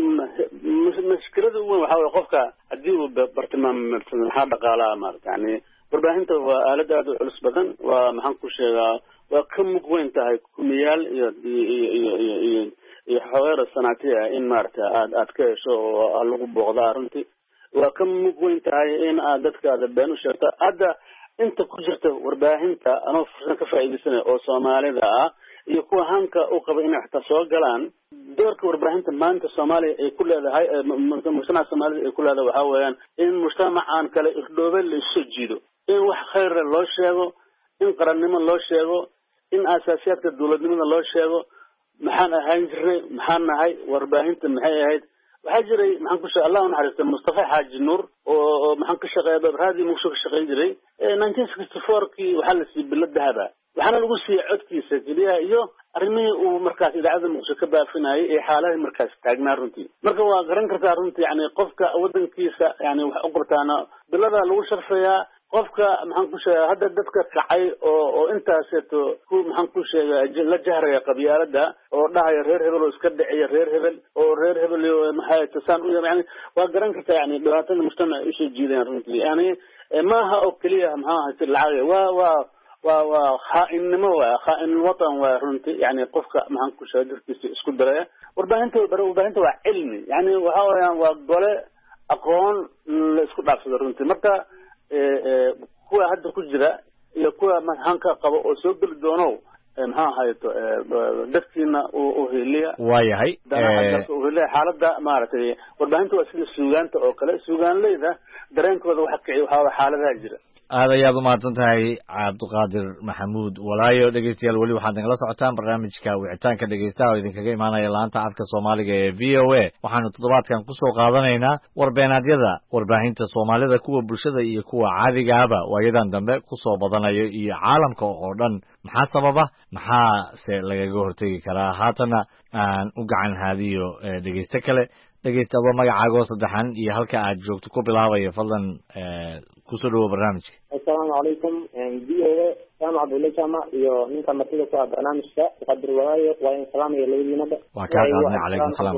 mushkilada ugu weyn waxaa weeye qofka haddii uu bartilmaameysan maxaa dhaqaalaha maarata yani warbaahinta waa aalad aad u culus badan waa maxaan ku sheegaa waa ka mug weyn tahay kumiyaal iyo iyo iyo iyo iyo iyo xaweera sanaati ah in maarata aad aad ka hesho oo lagu booqdaa runtii waa ka mug weyn tahay in aad dadkaada been u sheegto hadda inta ku jirta warbaahinta anoo fursad ka faa'iidaysanay oo Soomaalida ah iyo kuwa hanka u qaba inay xataa soo galaan doorka warbaahinta maanta Soomaaliya ay ku leedahay mujtamaca Soomaalida ay ku leedahay waxa weeyaan in mujtamacaan kale irdhoobe la isu jiido in wax khayr loo sheego in qarannimo loo sheego in asaasiyaadka dawladnimada loo sheego maxaan ahaan jirnay maxaan nahay warbaahinta maxay ahayd waxaa jiray maxaan ku sheegay Allah u naxariisto Mustafa Xaaji Nuur oo maxaan ka shaqeeyay raadi muxuu ka shaqeyn jiray nineteen sixty-four kii waxa la siiyay bilad dahaba waxaana lagu siiyay codkiisa kaliya iyo arrimihii uu markaas idaacada muqdisho ka baafinayay ee xaaladaha markaas taagnaa runtii marka waa garan kartaa runtii yani qofka wadankiisa yani wax u qabtaana bilada lagu sharfayaa qofka maxaan ku sheegaa hadda dadka kacay oo oo intaaseeto ku maxaan ku sheegaa la jahraya qabyaalada oo dhahaya reer hebel oo iska dhiciya reer hebel oo reer hebel maxay tasaan u yani waa garan kartaa yani dhibaatada mujtamaca u soo jiideen runtii yani maaha oo kaliya maxaa haysta lacag waa waa waa waa khaa'innimo waa khaa'in watan waa runtii yani qofka maxaan ku sheegaa dadkiisa isku daraya warbaahinta warbaahinta waa cilmi yani waxa weeyaan waa gole aqoon la isku dhaafsado runtii marka kuwa hadda ku jira iyo kuwa hanka qabo oo soo geli doono maxaa hayto dadkiina u heliya waayahay u heliya xaaladda maaragtay warbaahinta waa sida suugaanta oo kale suugaanleyda dareenkooda waxa kiciya waxaa xaaladaha jira aad ayaad u mahadsan tahay Cabdiqaadir Maxamuud Walaayo dhegeystayaal weli waxaad nagala socotaan barnaamijka wicitaanka dhegeystaha oo idinkaga imaanaya laanta afka Soomaaliga ee V O A waxaanu toddobaadkan ku soo qaadanaynaa warbaahinada warbaahinta Soomaalida kuwa bulshada iyo kuwa caadiga ahba waayadan dambe ku soo badanayo iyo caalamka oo dhan maxaa sababa maxaa se lagaga hortagi karaa haatana aan u gacan haadiyo dhegeysta kale dhegeystaaba magacaaga saddexan iyo halka aad joogto ku bilaabayo fadlan kusoo dhawo barnaamijka assalaamu calaykum v o a jaamac abdulle jaamac iyo ninka martida ku ah barnaamijka Cabdiqaadir Waraayo waa in salaamaya labadiinaba waa kaa qaadnay calaykum salaam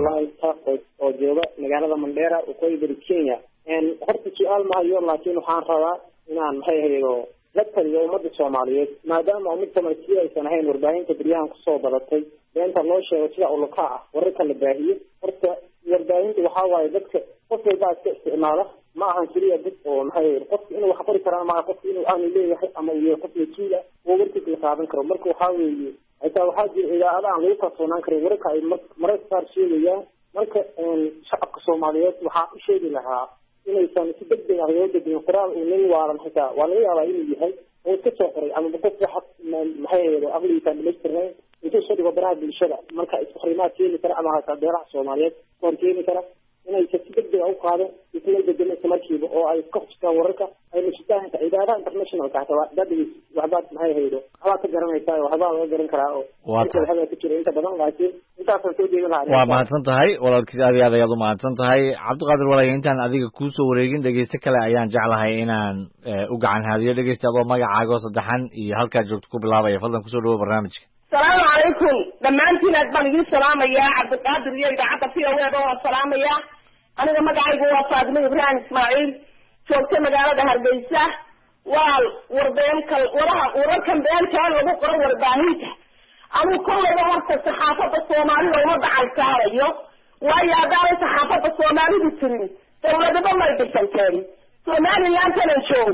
oo jooga magaalada Mandera oo ku yiri Kenya en horta su'aal ma hayo laakiin waxaan rabaa inaan maxay haydo la taliyo ummadda Soomaaliyeed maadaama mid Soomaaliyeed aysan ahayn warbaahinta bariyahan ku soo badatay beenta loo sheego sida uluka ah wararka la baahiyo horta warbaahinta waxa waaye dadka qof walba iska isticmaala ma ahan kaliya dad oo maxay qof inuu wax qori karo ma qof inuu aan leeyahay ama uu qof masuul ah oo warkiisa la qaadan karo marka waxa weeye ayta waxa jira idaacada aan lagu kalsoonaan karin wararka ay mararka qaar sheegayaan marka shacabka Soomaaliyeed waxa u sheegi lahaa inaysan si degdeg ah loo dejin qoraal uu nin waalan xitaa waa laga yaabaa inuu yahay oo ka soo qoray ama qof wax maxay aqligiisa dhimaystirnay intuu soo dhigo baraha bulshada marka iskhrimaad keeni kara ama hata beeraha Soomaaliyeed oo keeni kara inay si degdeg ah u qaado isla bedel isla markiiba oo ay ka xustaan wararka ay mashtaan idaarada international ka taa dadis waxbaad maxay haydo waxa ka garanaysaa waxa laga garan karaa oo waxa ku jira inta badan laakiin intaas soo jeedin lahaa waa mahadsan tahay walaalkiis aad iyo aad ayaad u mahadsan tahay Cabdiqaadir Walaayo intaan adiga ku soo wareegin dhageysta kale ayaan jeclahay inaan u gacan haadiyo dhageystaado magacaaga saddexan iyo halka joogto ku bilaabaya fadlan ku soo dhawo barnaamijka السلام عليكم دمانتين أدبان السلام يا عبد القادر يا إذا عطا فيه ويضا السلام يا أنا لما قاعد هو فاطمة إبراهيم إسماعيل شوكت مقالة هربيسة وال وردين كال وراها وركن بيان كان لغو قرى وربانيته أنا كل وقت الصحافة الصومالية ومضع الكاريو وهي أدار الصحافة الصومالية بالسرين ثم دبا ما يبسن كاري صومالي يانتنا نشوفه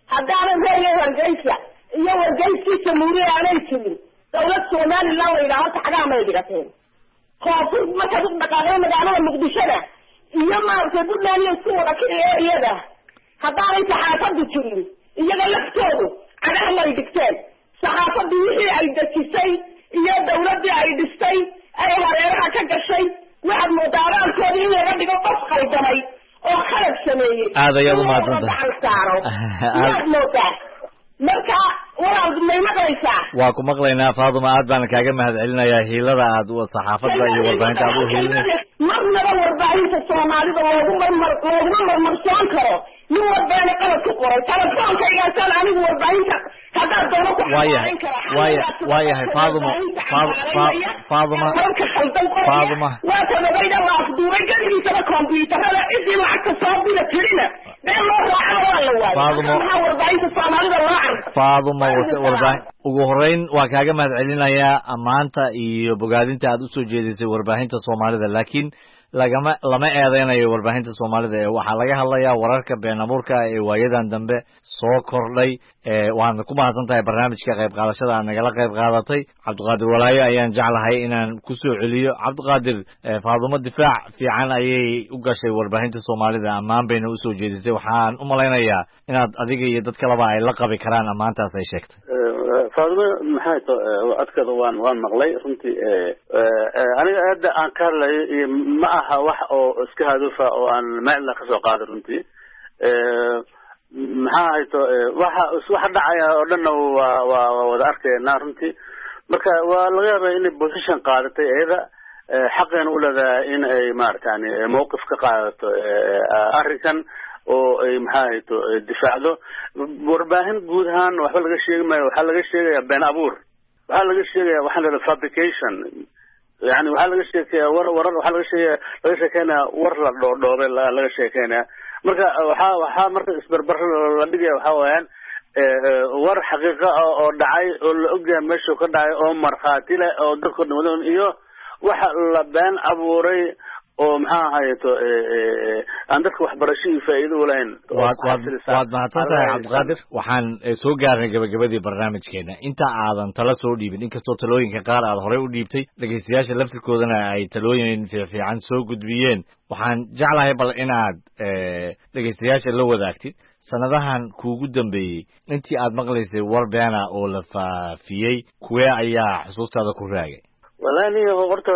haddaanan reerya wargeysa iyo wargeyskii jamhuuriya aanay jirin dawlad somalilan la yidhaha horta xagaa may dhigateen koonfur markaad u dhaqaaqday magaalada muqdishona iyo maaragtay puntland iyo isku wada kiciya iyada haddaanay saxaafadu jirin iyaga laftoodu cagaha may dhigteen saxaafadii wixii ay dejisay iyo dawladdii ay dhistay ay hareeraha ka gashay waxaad moodaa abaalkoodii in laga dhigo qof qaldamay oo khalad sameeyey aad ayaad umahadsantahay saaro waxaad moodaa marka walaal may maqlaysaa waa ku maqlaynaa Faaduma aad baan kaaga mahadcelinayaa hiilada aad u saxaafadda iyo warbaahinta aad u hiilinayso marnaba warbaahinta Soomaalida loogu marmar loogu marmarsoon karo nin warbaahin qalad ku qoray telefoonkaygaasan anigu warbaahinta haddaad doono ku waayahay waayahay Faaduma Faaduma Faaduma waa tababayda la afduubay garigiisaba kombiyuutarada cidii lacagta soo dira tirina been loo raacana waa la waayay maxaa warbaahinta Soomaalida loo arko Faaduma warbaahin ugu horeyn waa kaaga mahadcelinayaa amaanta iyo bogaadinta aad u soo jeedisay warbaahinta Soomaalida laakiin lagama lama eedeynayo warbaahinta Soomaalida ee waxa laga hadlayaa wararka been abuurka ee waayadan dambe soo kordhay ee waan ku mahadsantahay barnaamijka qayb qaadashada aan nagala qayb qaadatay Cabdiqaadir Walaayo ayaan jeclahay inaan ku soo celiyo Cabdiqaadir Faaduma difaac fiican ayay u gashay warbaahinta Soomaalida amaan bayna u soo jeedisay waxaan u maleynayaa inaad adiga iyo dad kaleba ay la qabi karaan amaantaas ay sheegtay Faaduma maxay to adkada waan waan maqlay runtii aniga aad aan ka hadlay ma aha wax oo iska hadufa oo aan meel ka soo qaado runtii maxaa hayto waxa waxa dhacaya oo dhan waa waa wada arkayna runtii marka waa laga yaabaa in position qaadatay ayada xaqeen u leedahay in ay maartani mowqif ka qaadato arrinkan oo ay maxaa hayto difaacdo warbaahin guud ahaan waxba laga sheegi maayo waxaa laga sheegayaa been abuur waxaa laga sheegayaa waxaa la fabrication يعني waxaa laga sheekeeyaa war war waxaa laga sheekeeyaa laga sheekeynaa war la dhoodhoobay laga sheekeynaa marka waxa waxa marka isbarbar la dhigay waxa weeyaan war xaqiiqo oo dhacay oo la ogyahay meesha ka dhacay oo marxaati leh oo dadku dhimadeen iyo waxa la been abuuray oo maxaa hayto aan dadka waxbarasho iyo faa'iido u lahayn waad waad mahadsantahay Cabdiqaadir waxaan soo gaarnay gabagabadii barnaamijkeena inta aadan tala soo dhiibin inkastoo talooyinka qaar aad horey u dhiibtay dhageystayaasha laftirkoodana ay talooyin fiican soo gudbiyeen waxaan jeclahay bal inaad dhageystayaasha la wadaagtid sanadahan kuugu dambeeyey intii aad maqlaysay war beena oo la faafiyey kuwee ayaa xusuustaada ku raagay والله horta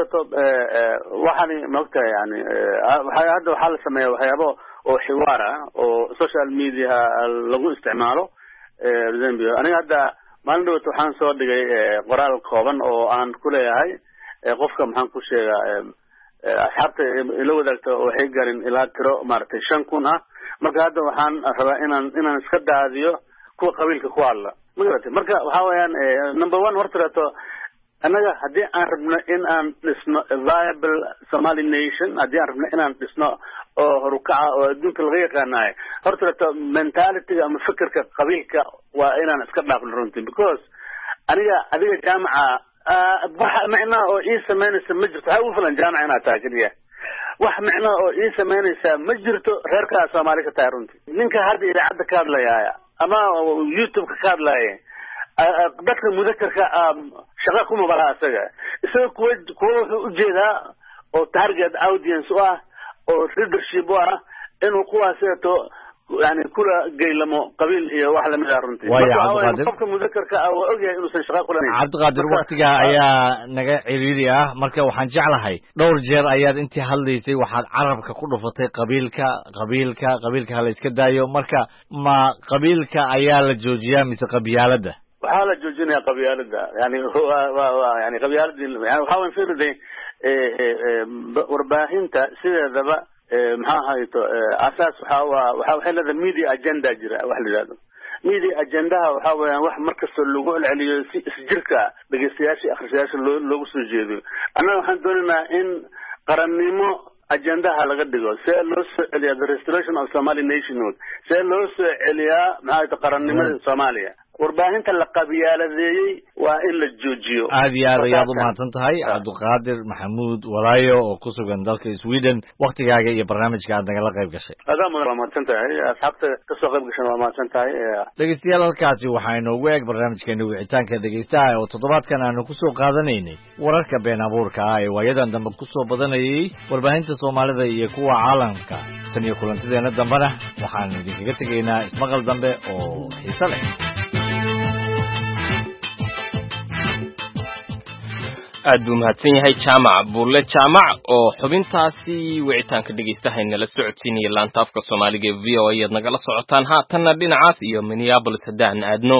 waxaan maogtaa yani waxa hadda waxa la sameeyaa waxyaabo oo xiwaar ah oo social media lagu isticmaalo Zambia aniga hadda maalin dhawaad waxaan soo dhigay qoraal kooban oo aan ku leeyahay qofka maxaan ku sheegaa asxaabta ila wadaagta waxay garin ilaa tiro maartay shan kun ah marka hadda waxaan rabaa inaan inaan iska daadiyo kuwa qabiilka ku hadla magartay marka waxa weeyaan number one horta anaga haddii aan rabno in aan dhisno viable Somali nation haddii aan rabno in aan dhisno oo horukaca oo adduunka laga yaqaanayo horta mentality ama fikirka qabiilka waa inaan iska dhaafno runtii because aniga adiga jaamaca waxa macna oo ii sameynaysa ma jirto waxa u filan jaamaca inaad tahay kaliya wax macna oo ii sameynaysa ma jirto reerka Soomaali ka tahay runtii ninka hadda idaacada ka hadlaya ama YouTube ka hadlaya dadka mudakarka shaqa kuma bala asaga isaga kuwa kuwa wuxuu u jeedaa oo target audience u ah oo leadership u ah inuu kuwaaseeto yani kula geylamo qabiil iyo wax lamid ah runtii qofka mudakarka ah waa ogyahay inuusan shaqa qulayn Cabdiqaadir waqtiga ayaa naga ciriiri ah marka waxaan jeclahay dhowr jeer ayaad intii hadlaysay waxaad carabka ku dhufatay qabiilka qabiilka qabiilka la iska daayo marka ma qabiilka ayaa la joojiyaa mise qabyaalada waxaa la joojinaya qabyaalada yani yani qabyaaladii yani waxaa weyn fiirday warbaahinta sideedaba maxaa hayto asaas waxa waa waxa waxay leedahay media agenda jira wax la yiraahdo media agendaha waxa weeyaan wax markasta lagu celceliyo si isjirka dhageystayaasha akhristayaasha loogu soo jeediyo annaga waxaan doonaynaa in qarannimo agendaha laga dhigo see loo soo celiyaa the restoration of Somali nationhood see loo soo celiyaa maxaa hayto qarannimada Soomaaliya warbaahinta la qabyaaladeeyay waa in la joojiyo aad iyo aad ayaad u mahadsan tahay cabdiqaadir maxamuud walaayo oo ku sugan dalka Sweden waqtigaaga iyo barnaamijka aad nagala qayb gashay adaa waa mahadsan tahay asxaabta ka soo qayb gashay waa mahadsan tahay dhegeystayaal halkaasi waxaa inoogu eeg barnaamijkeena wicitaanka dhegeystaha oo toddobaadkan aanu ku soo qaadanaynay wararka been abuurka ah ee waayadan dambe ku soo badanayay warbaahinta Soomaalida iyo kuwa caalamka tan iyo kulantideena dambana waxaan idinkaga tegaynaa ismaqal dambe oo xiiso leh aad buu mahadsan yahay jaamac buulle jaamac oo xubintaasi wicitaanka dhegeystaha nala socodsiinaya laanta afka Soomaaliga ee V O A aad nagala socotaan haatanna dhinacaas iyo Minneapolis haddaan aadno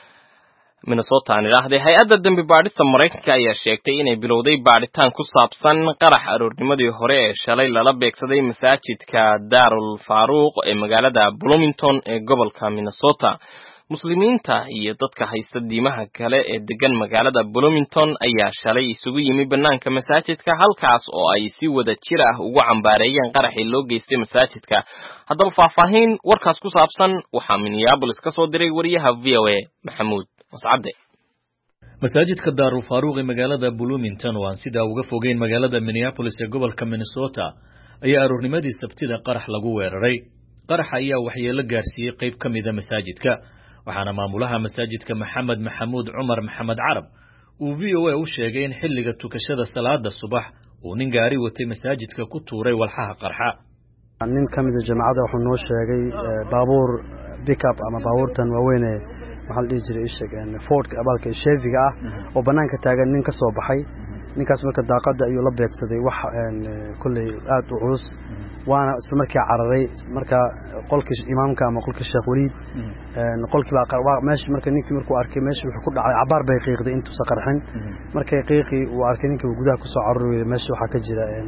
Minnesota aan idhaahday hay-adda dambi baadhista Mareykanka ayaa sheegtay inay bilowday baadhitaan ku saabsan qarax aroornimadii hore ee shalay lala beegsaday masaajidka Darul Faaruq ee magaalada Bloomington ee gobolka Minnesota muslimiinta iyo dadka haysta diimaha kale ee degan magaalada Bloomington ayaa shalay isugu yimi banaanka masaajidka halkaas oo ay si wada jir ah ugu cambaareeyeen qaraxii loo geystay masaajidka haddaba faahfaahin warkaas ku saabsan waxaa Minneapolis ka soo diray wariyaha V O A Maxamuud Mascade masaajidka Darul Faaruq ee magaalada Bloomington oo aan sidaa uga fogeyn magaalada Minneapolis ee gobolka Minnesota ayaa aroornimadii Sabtida qarax lagu weeraray qaraxa ayaa waxyeelo gaarsiiyay qayb ka mid ah masaajidka waxaana maamulaha masaajidka Maxamed Maxamuud Cumar Maxamed Carab uu V O A u sheegay in xilliga tukashada salaada subax uu nin gaari watay masaajidka ku tuuray walxaha qarxa nin ka mid ah jamaacada wuxuu noo sheegay baabuur pickup ama baabuurtan waaweyn ee waxa la dhihi jiray sheegeen Ford abalka Chevy ah oo banaanka taagan nin ka soo baxay ninkaas marka daaqada ayuu la beegsaday wax kulay aad u culus waana isla markii cararay marka qolkii imaamka ama qolkii Sheekh Waliid een qolkii baa meesh marka ninkii markuu arkay meesh wuxuu ku dhacay cabaar bay qiiqday intuu sa qarxin markay qiiqii uu arkay ninkii gudaha ku soo cararay meesh waxa ka jira een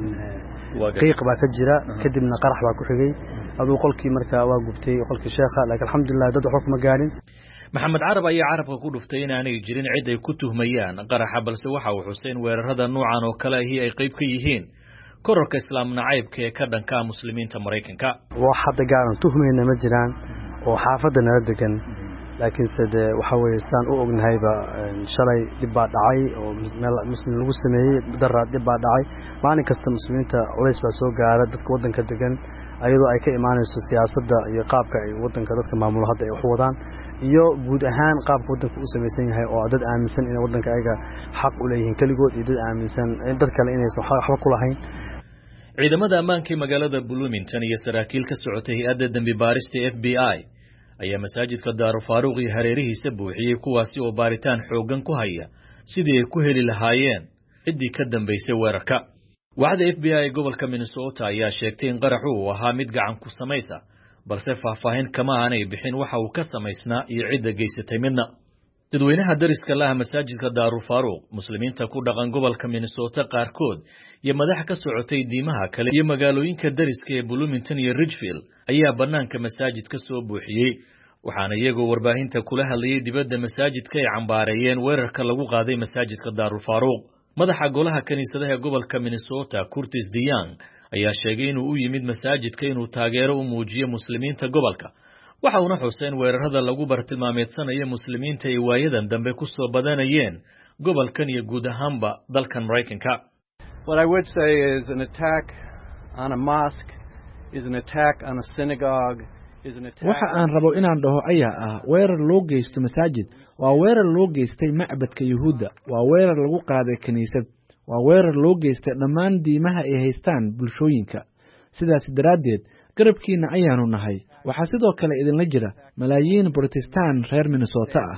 qiiq baa ka jira kadibna qarax baa ku xigay aduu qolkii marka waa gubtay qolkii sheekha laakiin alxamdulillah dad wax kuma gaarin maxamed carab ayaa carabka ku dhuftay in aanay jirin cid ay ku tuhmayaan qaraxa balse waxa uu xuseen weerarada noocan oo kale ah ay qayb ka yihiin kororka islaam nacaybka ee ka dhanka muslimiinta Mareykanka wax hadda gaaran tuhmayna ma jiraan oo xaafadda nala degan laakiin sida waxa weeye saan u ognahayba shalay dib baa dhacay oo meel muslim lagu sameeyay daraad dib baa dhacay maalin kasta muslimiinta culays baa soo gaaray dadka wadanka degan ayadoo ay ka imaanayso siyaasadda iyo qaabka ay wadanka dadka maamulo hadda ay wax wadaan iyo guud ahaan qaabka wadanka uu sameeysan yahay oo dad aaminsan in wadanka ayaga xaq u leeyihiin kaligood iyo dad aaminsan in dad kale inaysan waxba ku lahayn ciidamada ammaanka magaalada Bloomington iyo saraakiil ka socotay hay'adda dambi baarista F B I ayaa masaajidka Darul Faaruq iyo hareerihiisa buuxiyay kuwaasi oo baaritaan xoogan ku haya sidii ay ku heli lahaayeen cidii ka dambeysay weerarka waaxda F B I gobolka Minnesota ayaa sheegtay in qaraxu uu ahaa mid gacan ku samaysa balse faahfaahin kama aanay bixin waxa uu ka samaysnaa iyo cidda geysatay midna dadweynaha dariska laha masaajidka Darul Faaruq muslimiinta ku dhaqan gobolka Minnesota qaarkood iyo madax ka socotay diimaha kale iyo magaalooyinka dariska ee Bloomington iyo Ridgefield ayaa banaanka masaajidka soo buuxiyay waxaana iyagoo warbaahinta kula hadlayay dibadda masaajidka ay cambaareeyeen weerarka lagu qaaday masaajidka Darul Faaruq madaxa golaha kaniisadaha gobolka Minnesota Curtis DeYoung ayaa sheegay inuu u yimid masaajidka inuu taageero u muujiyo muslimiinta gobolka waxa uu xuseen weerarada lagu bartilmaameedsanayo muslimiinta ay waayadan dambe ku soo badanayeen gobolkan iyo guud ahaanba dalkan Mareykanka. What I would say is an attack on a mosque is an attack on a synagogue is an attack. Waxa aan rabo inaan dhaho ayaa ah weerar loo geysto masaajid waa weerar loo geystay macbadka Yuhuudda waa weerar lagu qaaday kaniisad waa weerar loo geystay dhammaan diimaha ay haystaan bulshooyinka sidaas daraadeed garabkiina ayaanu nahay waxa sidoo kale idinla jira malaayiin Protestant reer Minnesota ah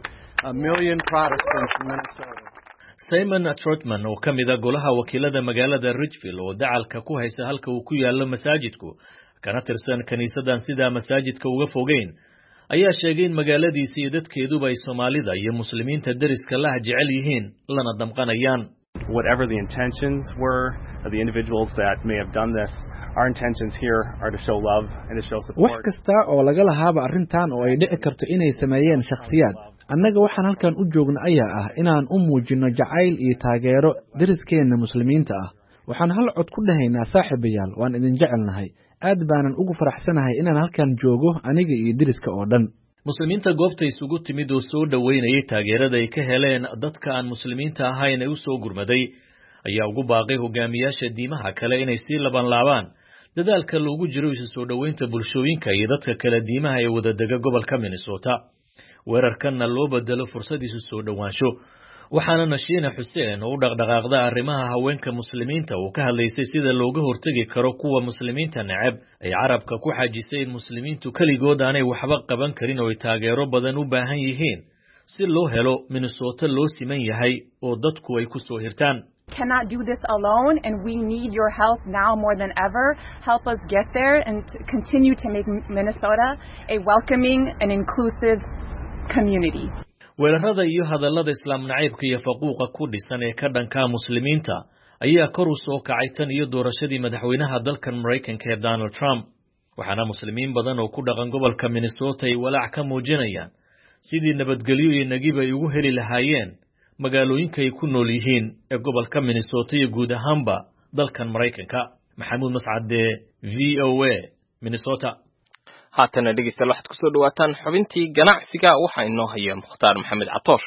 a million Protestants in Minnesota. Simon Trotman oo kamid ah golaha wakiilada magaalada Ridgefield oo dacalka ku haysa halka uu ku yaalo masaajidku kana tirsan kaniisadan sida masaajidka uga fogeyn ayaa sheegay in magaaladiisa iyo dadkeeduba ay Soomaalida iyo muslimiinta dariska la jecel yihiin lana damqanayaan. Whatever the intentions were of the individuals that may have done this, our intentions here are to show love and to show support. wax kasta oo laga lahaaba arrintan oo ay dhici karto inay sameeyeen shakhsiyaad annaga waxaan halkan u joogno ayaa ah inaan u muujino jacayl iyo taageero dariskeena muslimiinta ah waxaan hal cod ku dhahaynaa saaxiibayaal waan idin jecelnahay aad baanan ugu faraxsanahay inaan halkan joogo aniga iyo dariska oo dhan muslimiinta goobta isugu timid oo soo dhaweynayay taageerada ay ka heleen dadka aan muslimiinta ahayn ee u soo gurmaday ayaa ugu baaqay hogaamiyaasha diimaha kale inay sii laban laabaan dadaalka loogu jiro isu soo dhaweynta bulshooyinka iyo dadka kale diimaha ee wadadega gobolka Minnesota. weerarkanna loo bedelo fursad isu soo dhawaansho waxaana Nashiina Xuseen oo dhaqdhaqaaqda arrimaha haweenka muslimiinta oo ka hadlaysay sida looga hortagi karo kuwa muslimiinta neceb ay carabka ku xajisay in muslimiintu kaligood aanay waxba qaban karin oo ay taageero badan u baahan yihiin si loo helo Minnesota loo siman yahay oo dadku ay ku soo hirtaan. Cannot do this alone, and we need your help now more than ever. Help us get there and to continue to make Minnesota a welcoming and inclusive community. weerarada iyo hadallada islaam nacaybka iyo faquuqa ku dhisan ee ka dhanka muslimiinta ayaa kor u soo kacay tan iyo doorashadii madaxweynaha dalkan Mareykanka ee Donald Trump. waxaana muslimiin badan oo ku dhaqan gobolka Minnesota ay walaac ka muujinayaan sidii nabadgelyo iyo nagib ay ugu heli lahaayeen magaalooyinka ay ku nool yihiin ee gobolka Minnesota iyo guud ahaanba dalkan Mareykanka. Maxamuud Mascade, V O A, Minnesota. haatana dhegeystayaal waxaad ku soo dhawaataan xubintii ganacsiga waxaa inoo haya Mukhtaar Maxamed Catoosh.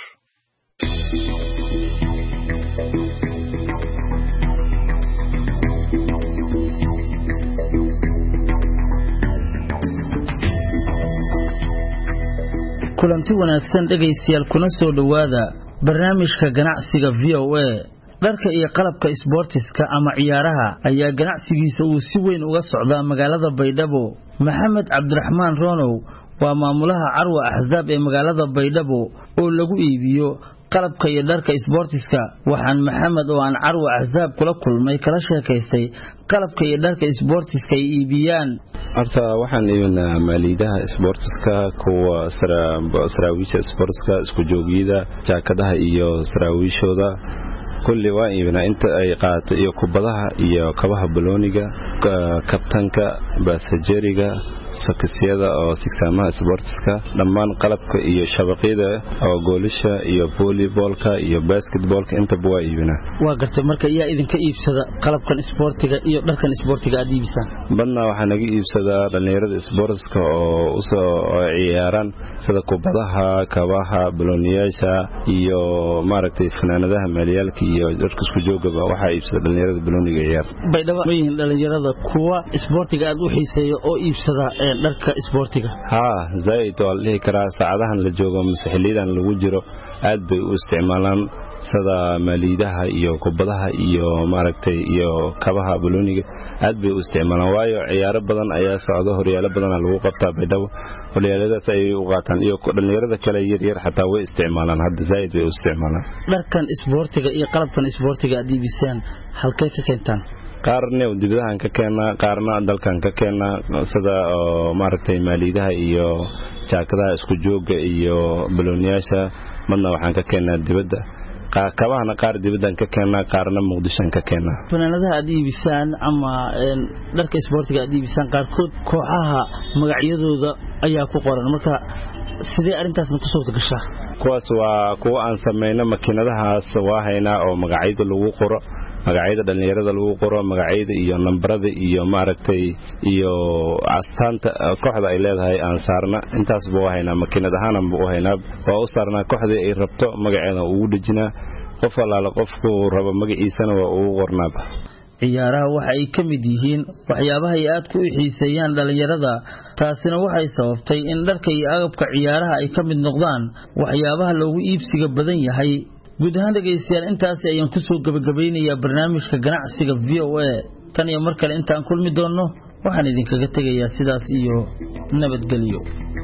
kulanti wanaagsan dhegeystayaal kuna soo dhawaada barnaamijka ganacsiga V O A. dharka iyo qalabka isboortiska ama ciyaaraha ayaa ganacsigiisa uu si weyn uga socdaa magaalada Baydhabo. Maxamed Cabdiraxmaan Ronow waa maamulaha Carwa Axzaab ee magaalada Baydhabo oo lagu iibiyo qalabka iyo dharka isboortiska. waxaan Maxamed oo aan Carwa Axzaab kula kulmay kala sheekaystay qalabka iyo dharka isboortiska ay iibiyaan. horta waxaan iibinaa maaliidaha isboortiska, kuwa saraawiisha isboortiska, isku joogiyada, jaakadaha iyo saraawiishooda kulli waa iibinaa inta ay qaato, iyo kubadaha iyo kabaha balooniga, kabtanka, baasajeriga, sokisyada oo sigsaamaha isboortiska, dhammaan qalabka iyo shabaqyada oo goolisha iyo volleyballka iyo basketballka intaba waa iibinaa. waa gartay marka yaa idinka iibsada qalabkan isboortiga iyo dharkan isboortiga aad iibisaan? badna waxaa naga iibsadaa dhalinyarada isboortiska oo usoo ciyaaraan sida kubadaha, kabaha, balooniyaasha iyo maaragtay fanaanadaha maaliyaalka iyo dharka isku joogaba waxaa iibsada dhalinyarada balooniga ciyaar. Baydhabo ma yihiin dhalinyarada kuwa isboortiga aad u xiiseeyo oo iibsada dharka isboortiga? haa zaid waa la dhihi karaa. saacadahan la joogo masaxiliyadan lagu jiro aad bay u isticmaalaan sida maaliidaha iyo kubadaha iyo maaragtay iyo kabaha balooniga aad bay u isticmaalaan waayo ciyaaro badan ayaa socdo, horyaalo badan lagu qabtaa Baydhabo. horyaaladaas ay u qaataan iyo dhalinyarada kale yar yar xataa way isticmaalaan. hadda zaid bay u isticmaalaan. dharkan isboortiga iyo qalabkan isboortiga aad iibisaan halkee ka keentaan? qaarna dibadahan ka keenaa, qaarna dalkan ka keenaa, sida maaragtay maaliidaha iyo jaakadaha isku jooga iyo balooniyaasha madna waxaan ka keenaa dibadda. kabahana qaar dibaddan ka keenaa, qaarna muqdishoan ka keenaa. fanaanadaha aad iibisaan ama dharka isboortiga aad iibisaan qaarkood kooxaha magacyadooda ayaa ku qoran, marka sidee arrintaasna ku suurta gashaa? kuwaas waa kuwa aan samayno makiinadahaas waa haynaa oo magacyada lagu qoro, magacyada dhalinyarada lagu qoro, magacyada iyo nambarada iyo maaragtay iyo astaanta kooxda ay leedahay aan saarna. intaasba waa haynaa, makiinad ahaan u haynaa, waa u saarnaa kooxdii ay rabto magaceeda ugu dhejinaa. qof allaala qofku rabo magaciisana waa ugu qornaaba. ciyaaraha waxa ay ka mid yihiin waxyaabaha ay aad ku xiiseeyaan dhalinyarada, taasina waxay sababtay in dharka iyo agabka ciyaaraha ay ka mid noqdaan waxyaabaha loogu iibsiga badan yahay. guud ahaan dhegaystayaal intaasi ayaan ku soo gabagabeynayaa barnaamijka ganacsiga V O A. tan iyo mar kale intaan kulmi doonno waxaan idinkaga tegayaa sidaas iyo nabadgelyo.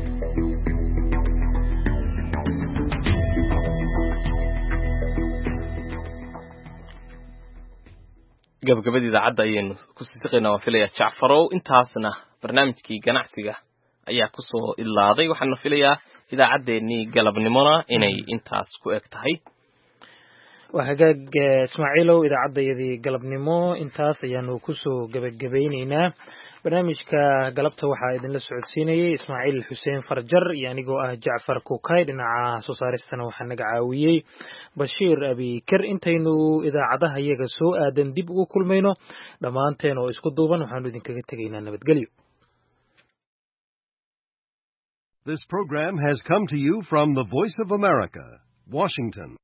gabagabadii idaacadda ayaynu ku sii siqaynaa waan filayaa Jacfarow. intaasna barnaamijkii ganacsiga ayaa ku soo ilaaday. waxaan filayaa idaacaddeenii galabnimona inay intaas ku eg tahay. waa hagaag Ismaaciilow, idaacaddayadii galabnimo intaas ayaanu ku soo gabagabeynaynaa. barnaamijka galabta waxaa idinla socodsiinayay Ismaaciil Xuseen Farjar iyo anigoo ah Jacfar Kukay. dhinaca soo saaristana waxaa naga caawiyey Bashiir Abikar. intaynu idaacadaha iyaga soo aadan dib ugu kulmayno dhammaanteen oo isku duuban waxaanu idinkaga tegaynaa nabadgelyo. This program has come to you from the Voice of America, Washington.